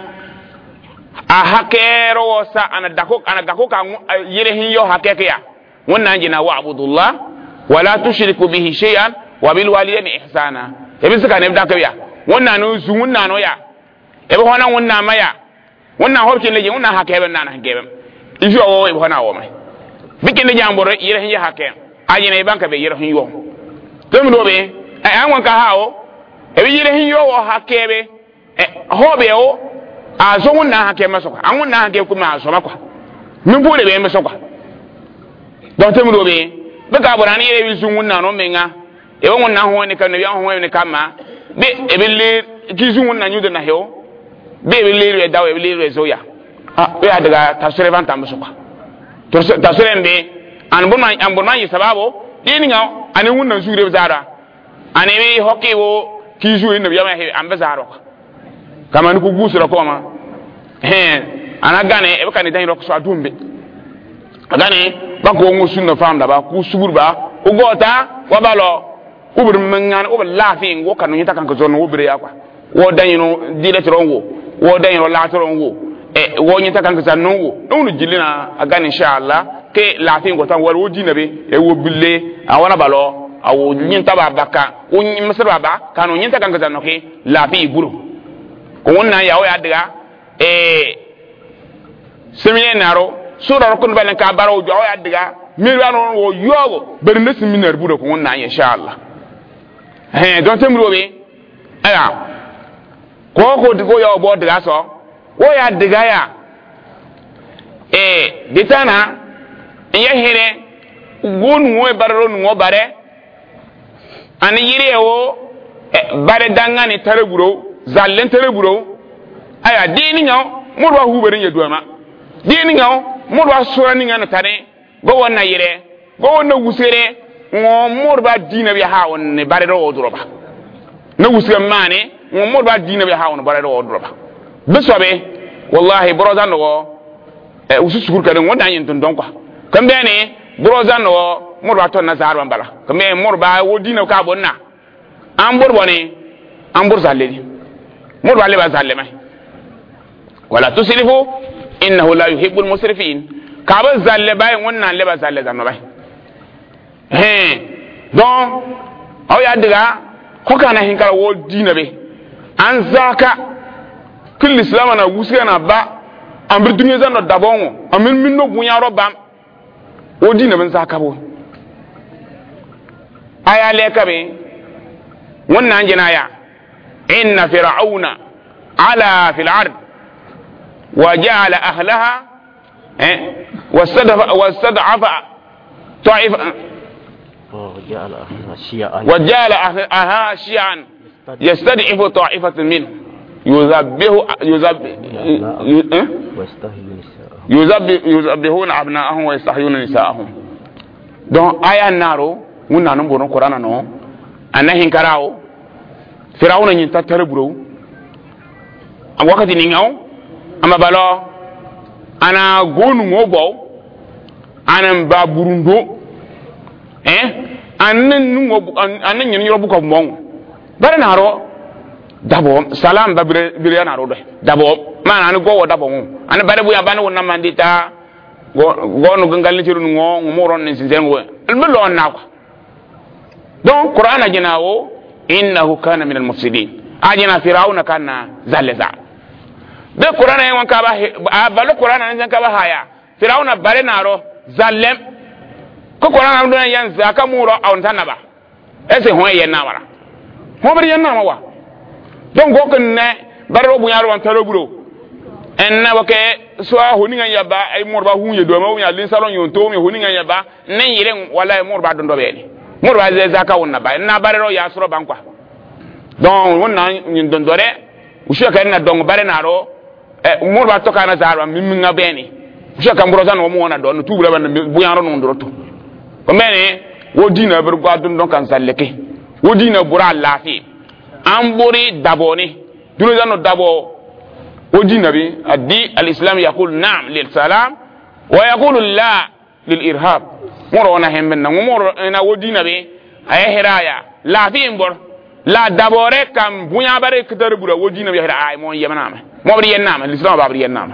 a hakero sa ana dako ana dako ka yire hin yo hakeke ya wonna jina wa abudullah wala tushriku bihi shay'an wa bil walidayni ihsana e bi saka ne dako ya wonna no zu wonna no ya e be hona wonna maya wonna horkin leje wonna hakebe nana hakebe ifi o e hona o mai bikin de jamboro yire hin ya hakeke ajina e banka be yero hin yo tem do be e an ka hawo e be yere hin yo wo hakebe e hobe o a so wonna hake maso an wonna hake kuma so makwa min bude be maso kwa don tem do be be ka borani yere bi sun wonna no menga e wonna ho ne kan ne ho ne kama be e be le ki sun wonna nyude na heo be be le re dawo e be le re zoya ah be adaga tasere vanta maso kwa to tasere mbe an buma an buma yi sababu dini nga ani wunna sure zara ani wi hoki wo ki juri ne biya he ambe zaro kama ni ku gusura ko ma he ana gane e baka ni dan ro so adumbe gane ba ko ngo sunna fam da ba ku suburba u gota wa balo ubur mengan u lafi ngo kanu yita kan ko zonu ubire yakwa wo danyino dile trongo wo danyino la trongo e wo nyita kan ko zanongo no jilina agane insha Allah ke lafi ngo tan wal wodi nabe e wo bille awana balo awo nyinta ba baka o nyimsir baba kanu nyinta kan gazano ke lafi guru ko wonna ya o ya diga e semine naro sura ko balen ka baro jo o ya diga mirano wo yogo berne seminar budo ko wonna insha Allah eh don temro be aya ko ko digo ya bo diga so o ya diga ya e ditana ya here gonu wo barro no bare ani yire wo bare dangani tareburo zallen tareburo aya dini ngaw modwa hubere yeduama dini ngaw modwa sorani ngana tane go wonna yire go wonna wusere ngo modba dina bi haawon ne bare do odroba na wusere mane ngo modba dina bi haawon bare do odroba besobe wallahi brodan no e usu sukur kare wonna yin ton don kwa kambe ne brodan no modba ton na zarban bala kambe modba wodina ka bonna ambur boni ambur zaleli modba le ba zalle mai wala tusrifu innahu la yuhibbul musrifin ka ba zalle bay wonna le ba zalle zanno bay he don aw ya diga ko kana hin kala wodina be an zaka kul islam na wusiga na ba ambir dunya zan da dabongo amin min no bunya robam odi na ban zakabo aya le kabe wannan jina ya inna fir'auna ala fil ard wa ja'ala ahlaha eh wasadafa wasadafa ta'ifa وجعل أهلها شيعا وجعل أهلها شيعا يستضعف طائفة منه يذبه يذبه يذبحون أبناءهم ويستحيون نساءهم دون آية النارو ونا نمبرون قرآن نو أنا هنكراو فرعون ينتظر برو أم وقت نينغاو أما بالو أنا غون موبو أنا مبابورندو eh anan nu anan nyen yobu ko mon bare na ro dabo salam babire bire na ro do dabo mana an go wo dabo mo an bare bu ya ban wona mandita go go no gangal ni ciru ngo mo ron ni sinsen go albe lo na ko donc qur'ana jinawo innahu kana min al-mufsidin ajina fir'auna kana zalza be qur'ana yan ka ba ba lo qur'ana yan ka ba haya fir'auna bare na ro zalem ko qur'ana ndo yan zaka muro aw tanaba ese ho yen na wara ho bari yen na ma wa donc go kan ne baro bu nyaro wan taro buro en na wake so ho ni ngaya ba ay morba hunye do ma wunya lin salon yon to mi ho ni ngaya ba nen yiren wala morba do ndo be ni morba ze zaka wonna ba na barero ya soro bankwa donc wonna nyin dondore ushe kan na dong bare na ro e morba to kana zaro mi mi ngabeni ushe kan buro zan wo mo wona do no tubura ban bu nyaro no ndoroto ko mene wodi na ber gwa dun don kan salleke wodi na bura lafi an buri daboni dunu zanu dabo wodi nabi addi alislam yaqul na'am lil salam wa yaqulu la lil irhab moro na hemben na moro na wodi nabi ay hiraya lafi mbor la dabore kam bunya bare kitar bura wodi nabi hira ay mon yemana ma mo bari yenna l'islam ba bari yenna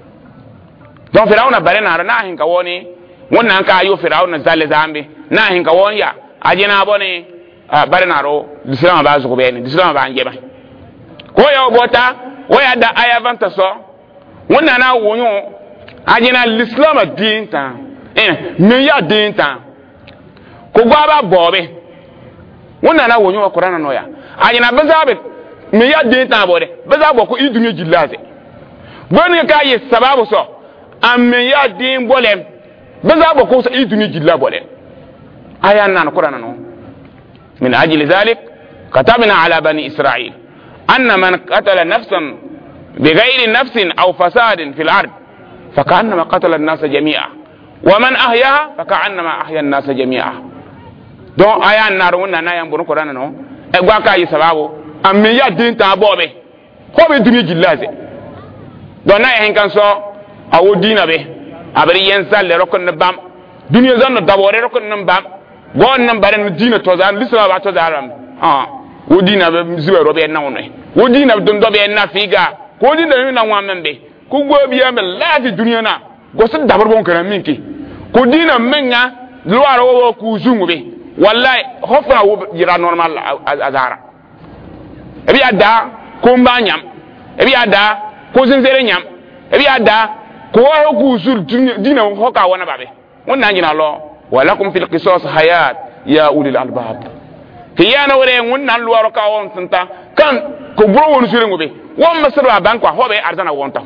donc firawna bare na na hin ka woni wannan ka ayo firawna zalle zambe na hin ka won ya ajina bone bare na ro l'islam ba zuko be ni l'islam ba ngeba ko ya bota waya da aya vanta so wannan na wonyo ajina l'islam dinta eh me ya dinta ko gwa ba bobe wannan na wonyo qur'ana no ya ajina bazabe me ya dinta bode bazabo ko idunye jillaze boni ka yi sababu so amme ya din bolem bazabo ko idunye jilla bode aya nan qur'ana no من أجل ذلك كتبنا على بني إسرائيل أن من قتل نفسا بغير نفس أو فساد في الأرض فكأنما قتل الناس جميعا ومن أحياها فكأنما أحيا الناس جميعا دون آيان نارون أنا ينبرون قرآن نو أقواك أي سبابو أمي يدين تابوبي هو بدنيا جلازي دون آيان كان سو أو دين به أبري ينسال لركن نبام دنيا زن دبوري ركن نبام gon nan bare dina to zan lisra ba to zaram ah wodina be ziwe robe na wonne wodina dun do be na figa ko dina mi na wa membe ku go biya me laati duniya na go sun dabar bon kana minki ko dina menga luwara wo ku zungu be wallahi hofra wo jira normal azara ebi ada ko mba nyam ebi ada ko zinzere nyam ebi ada ko wo ku zur dina ho ka wona babe wonna ngina lo ولكم في القصاص حياة يا أولي الألباب كيانا ولي ونن لوارو كاون سنتا كان كبرو ونسيرنغو بي وان مسر بانكو هو بي ارزانا وونتا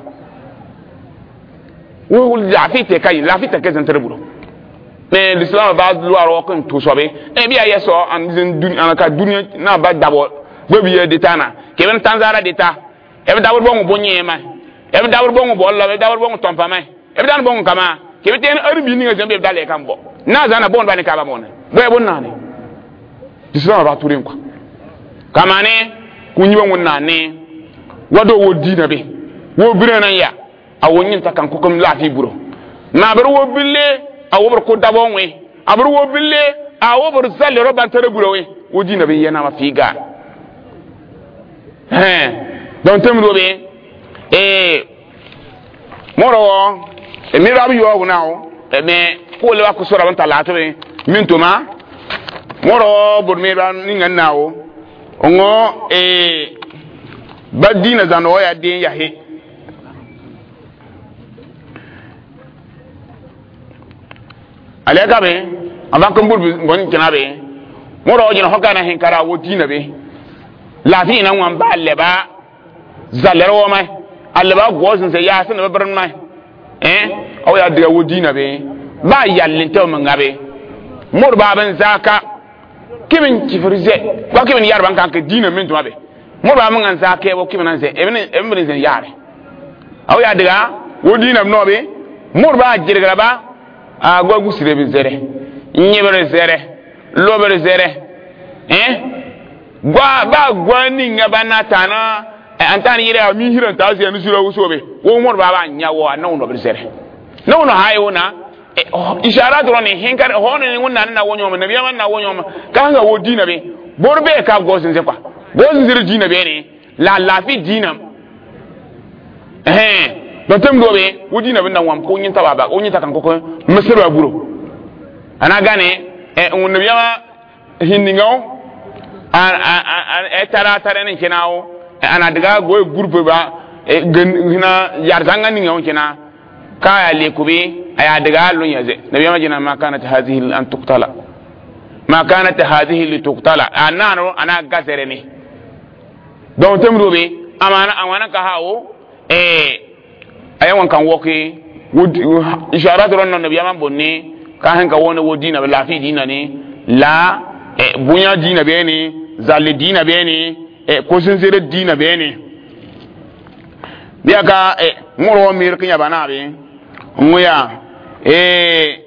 و لافي تكاي لافي تكاي سنتربلو mais l'islam ba luaro ko to sobe e biya yeso an din dun an ka dunya na ba dabo bo biye detana ke ben tanzara deta e be dawur bongo bonye ma e be dawur bongo bollo e be dawur bongo tompa ma e be dan bongo kama ke be ten arbi ni nga jambe dale kam bo na zana bon bani kaba mona boy bon nani islam ba turin kwa kama ne kunyi bon nani wado wo dina be wo birana ya awonyin ta kan kokom lafi buro na bar wo bille awo bar ko dabon we abar wo bille awo bar zalle roban tare buro we wo dina be yana ma figa hein don temdo be eh moro e mi rabi yo nawo e me ko le wa ko sura ban talata be min tuma moro bur me ban ninga nawo ongo e ba dina zano ya den ya he aleka be avant que mbur ngon kina be mo ro jina hokana hen kara wo dina be la fi na ngam ba leba zalero mai alba gozin se ya sun babran mai eh aw ya diga wo dina be ba yallin taw man gabe mur ba ban zaka kimin kifrize ko kimin yar ban kan ka dina min to be mur ba man zaka wo kimin nan se ebin ebin se yare aw ya diga wo dina no be mur ba jirga ba a gogu sire bi zere nyebere zere lobere zere eh gwa ba gwa ni ngaba na tana antani yire mi hiran ta se ni sura wusobe wo mor baba nyawo na wono be zere na wono hayo na isharatu ro ni hinkar hono ni wonna na wonyo ma nabi man na wonyo ma kanga wo dina be borbe ka gozin se kwa gozin zire dina be ni la la fi dina eh don tem do be wo dina be na wam ko nyin ta baba o nyin ta kan ko ko mesero aburo ana gane e un nabi ma hinningo an an e tara tara ni kinawo ana daga goy groupe ba gina yar zanga ni ngaw kina kaya le kubi aya daga lun yaze nabi ma jina ma kanat hadhihi an tuqtala ma kanat hadhihi li tuqtala ana ana gazere ni don tem do be amana amana ka hawo e ayan kan woki isharat ron nabi ma bonni ka han ka wona wodina la fi dina ni la e bunya dina be ni zalle dina be ni e ko sincere dina be ni biya ka e moro mir kinya bana be nguya e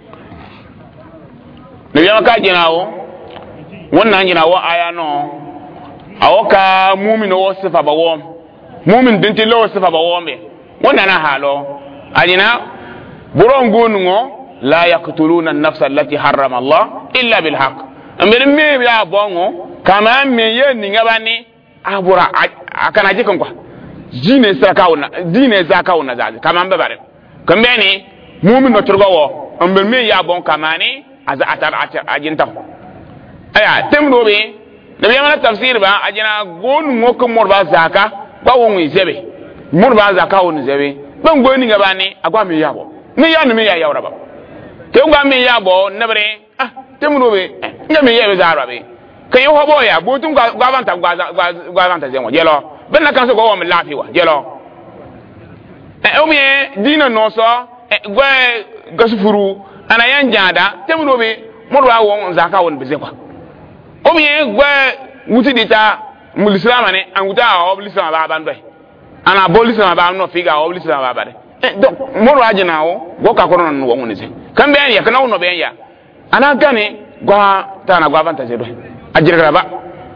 ne biya ka jinawo wannan jinawo aya no awoka mu'min wo sifa ba wo mu'min dinti lo sifa ba wo me wannan na halo ajina buron gonungo la yaqtuluna an-nafs allati harrama Allah illa bil haqq amir me ya bongo kama me ye ni ngabani abura akana jikan kwa jine sakawuna dine zakawuna zazi kama mbare kambe ni mu'min no turgowo amir me ya bon kama ni aza atar atar ajinta aya temdo be da be mana tafsir ba ajina gonu ngoko morba zaka ba wonwi zebe morba zaka won zebe ban goni ngabani agwa me ya bo ni ya no me ya yawra ba ke ngwa me ya bo nebre ah temuno be ngame ye be zaro be kan yo hobo ya bo tun gwa vanta gwa gwa vanta zenwo jelo ben na kan so go wo lafi wa jelo e o mi dina no so e gwa gasufuru ana yan jada temuno be modwa wo zaka won be zekwa o mi gwa wuti dita mul islam ne an wuta o islam ba ban doy ana bo islam ba no figa o islam ba ba de donc modwa jinawo go ka ko non wo ngone se kambe ya kana wono be ya ana gane gwa tana gwa vanta zedo ajira ba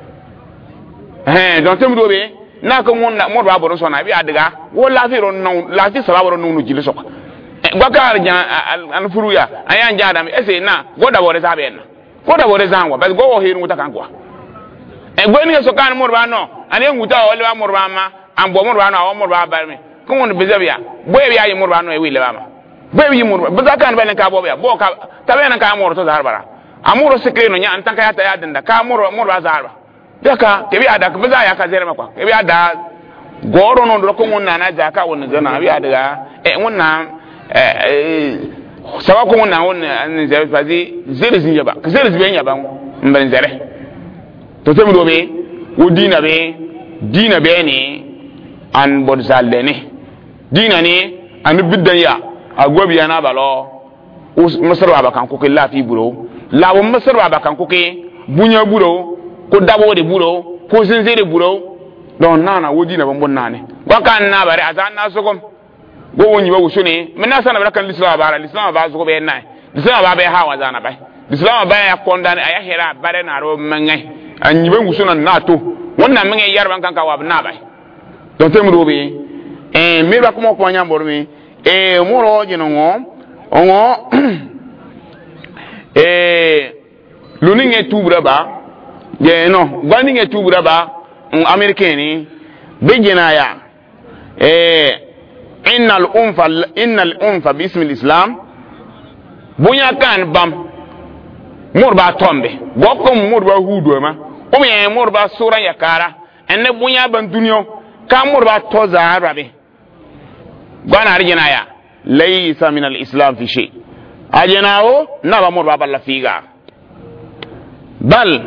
eh donc temdo be na ko mon na mo ba boro so na bi adiga wo la fi ron non la fi sala boro non jili so gwa ka ja an furu ya ayan ja da mi ese na go da bore zabe na go da bore zanwa bas go wo hiru ta kan kwa e go ni so kan mo ba no ani nguta o le ba mo ba ma an bo mo ba no o mo ba ba mi ko mon be zabia bo e ya yi mo ba no e wi le ba ma bo yi mo ba zakan ba ne ka bo ya bo ka tabena ka mo to zarbara amuro sekre no nya an tanka ya ta ya dinda ka muro muro azarba daka kebi ada ka biza ya ka zere makwa kebi ada goro no do ko wonna na jaka wonna zana bi ada e wonna eh sawa ko wonna wonna an zere fazi zere zinya ba ka zere zinya ba mban zere to temi do be wodina be dina be ni an bod zalle ni dina ni an biddan ya agwabi yana balo masarwa ba kan ko ke lafi buro lawo masarwa ba kan ko ke bunya buro ko dabo de buro ko zinzere buro don nana wodi na bambon nane ba kan na bare azan na sogom go woni ba wusune men na sana kan lislam ba lislam ba zo be nai lislam ba be hawa zana bai lislam ba ya kondane aya hera bare na ro mengai anyi ben wusuna na to wannan mengai yar ban kan ka wa na bai don temu do be eh me ba kuma ko nyambor mi e muro jino ngo ongo e luninge tubra ba je no gwaninge tubra ba amerikani bejina ya e innal unfa innal unfa bismi alislam bunya kan bam murba tombe gokom murba hudo ma o me murba sura yakara enne bunya ban dunyo kamur ba to zara be bana arjina ya laysa min al-islam fi shay ajinawo na ba mur ba balla figa bal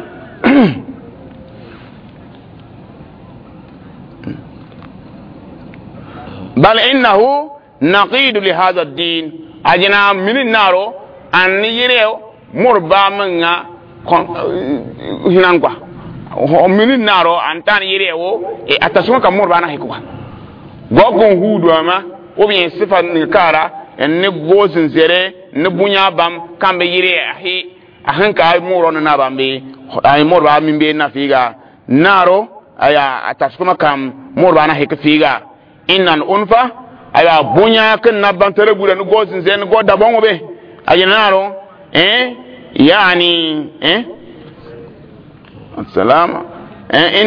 بل إنه نقيد لهذا الدين أجنا من النار أن يريو مربا منا هنانقوا من النار أن تان يريو أتسمع كمربا نهيكوا غوغون هودو ما وبين صفة نكارا نبوز نزري نبونيا بام كم بيري أهي أهن كاي مورون نابام بي أي مربا من بين نفيغا نارو أيا أتسمع كم مربا نهيك فيغا innan unfa aya bunya kan na bantere bula no gozin zen go da bongo be ajinaro eh yani eh assalam eh in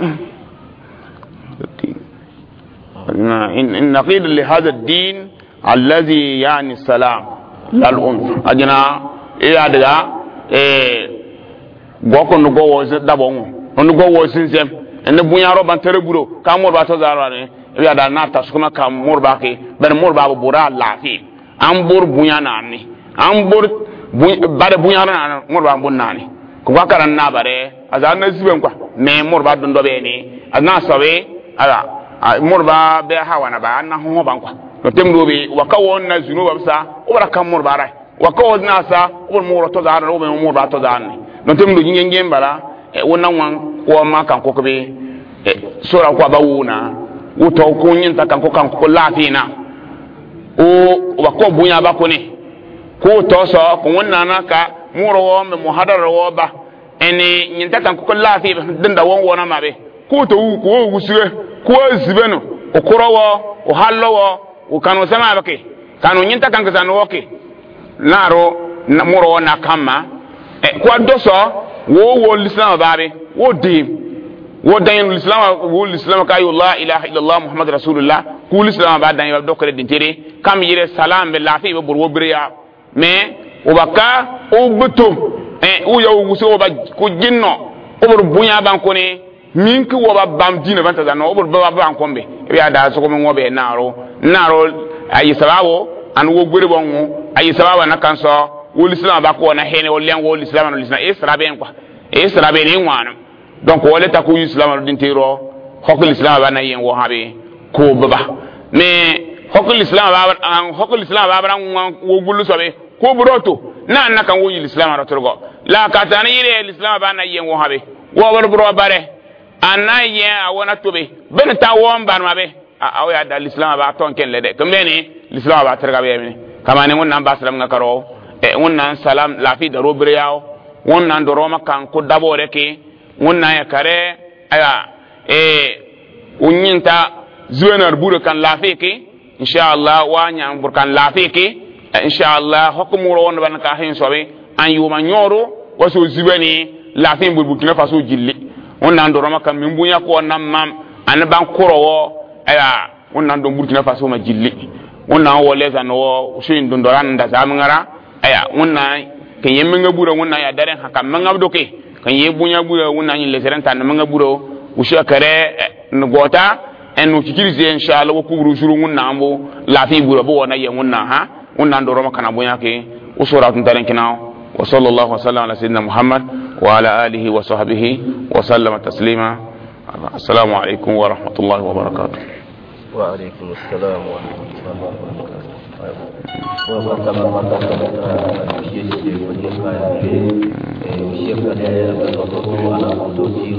in in naqid li hada ad-din alladhi yani salam lal unf ajina iya daga eh goko no go wo da bongo no go wo sin sem en bunya ro bantere buro ka mo ba to zarane ya da na ta kuma ka murba ke bar murba bu bura lafi an bur bunya na ni an bur bare bunya na murba bun na ni ko ba karan na bare azan na ziben kwa me murba dun do be ni azna sawe ala murba be hawa na ba na ho ban kwa to temdo be wa ka won na zunu ba sa o bara kam murba rai wa ka won na sa o muro to da ro be murba to da ni no temdo nyen nyen bala e wonan wan ko ma kan ko ko be sura kwa ba wuna wuto ko nyinta kan ko kan ko lafina o wa ko bunya ba ko ni ko to so ko wonna na ka muro wo me muhadara wo ba eni nyinta kan ko lafi dinda won wona mabe ko to ko wusure ko zibeno o korowo o hallowo o kanu sama bake kanu nyinta kan ka no woke naro na muro na kama e ko doso wo wo lislam babe wo dim wo dayin l'islam wo l'islam ka la ilaha illallah muhammad rasulullah ku l'islam ba dayin do ko din tere kam yire salam be lafi be bor wo briya mais o baka o buto eh o yaw wuso o ba ko jinno o bor bunya ban ko ne min ki wo ba bam dina banta da no o bor ba ban ko be e ya da so ko mo be naro naro ayi sababu an wo gbere bon ayi sababu na kan so wo l'islam ba ko na hene wo len wo l'islam no l'islam isra ben quoi isra ben ni wana donc wala ta ko islam din tiro hokul islam ba na yen wo habe ko baba mais hokul islam ba an hokul islam ba ran wo gulu sobe ko buroto na na kan wo islam ra turgo la ka tan yire islam ba na yen wo habe wo bar buro bare anna yen awona tobe ben ta won ban mabe a ya da islam ba ton ken lede comme ni islam ba turga be mi kama ne won ba salam ngakaro e won salam la fi da robre yawo won nan do roma kan ko dabo reke wonna ya kare aya e unyinta zuwenar buru kan lafiki inshallah wanya burkan lafiki inshallah hukumu ron ban ka hin sobe an yuma nyoro waso zuweni lafin burbu kina faso jilli wonna ndo roma kan min bunya ko nam mam an ban korowo aya wonna ndo burkina faso ma jilli wonna wole zan wo shin ndo ran da zamngara aya wonna kan yemme ngabura wonna ya daren hakam mangabdoke kan ye bunya bura wona yin leseren tan manga buro usha kare ngota en no kikirize inshallah ko kubru shuru wona ambo la fi bura bo wona ye wona ha wona ndo roma kana bunya ke usura tun taren kina wa sallallahu wa sallam ala sayyidina muhammad wa ala alihi wa sahbihi wa sallama taslima assalamu alaikum wa rahmatullahi wa barakatuh wa alaikum assalam wa rahmatullahi wa barakatuh wa barakatuh Usia pada betul-betul anak khususi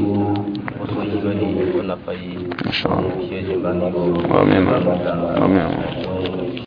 Usia ونفعي إن شاء الله. آمين آمين.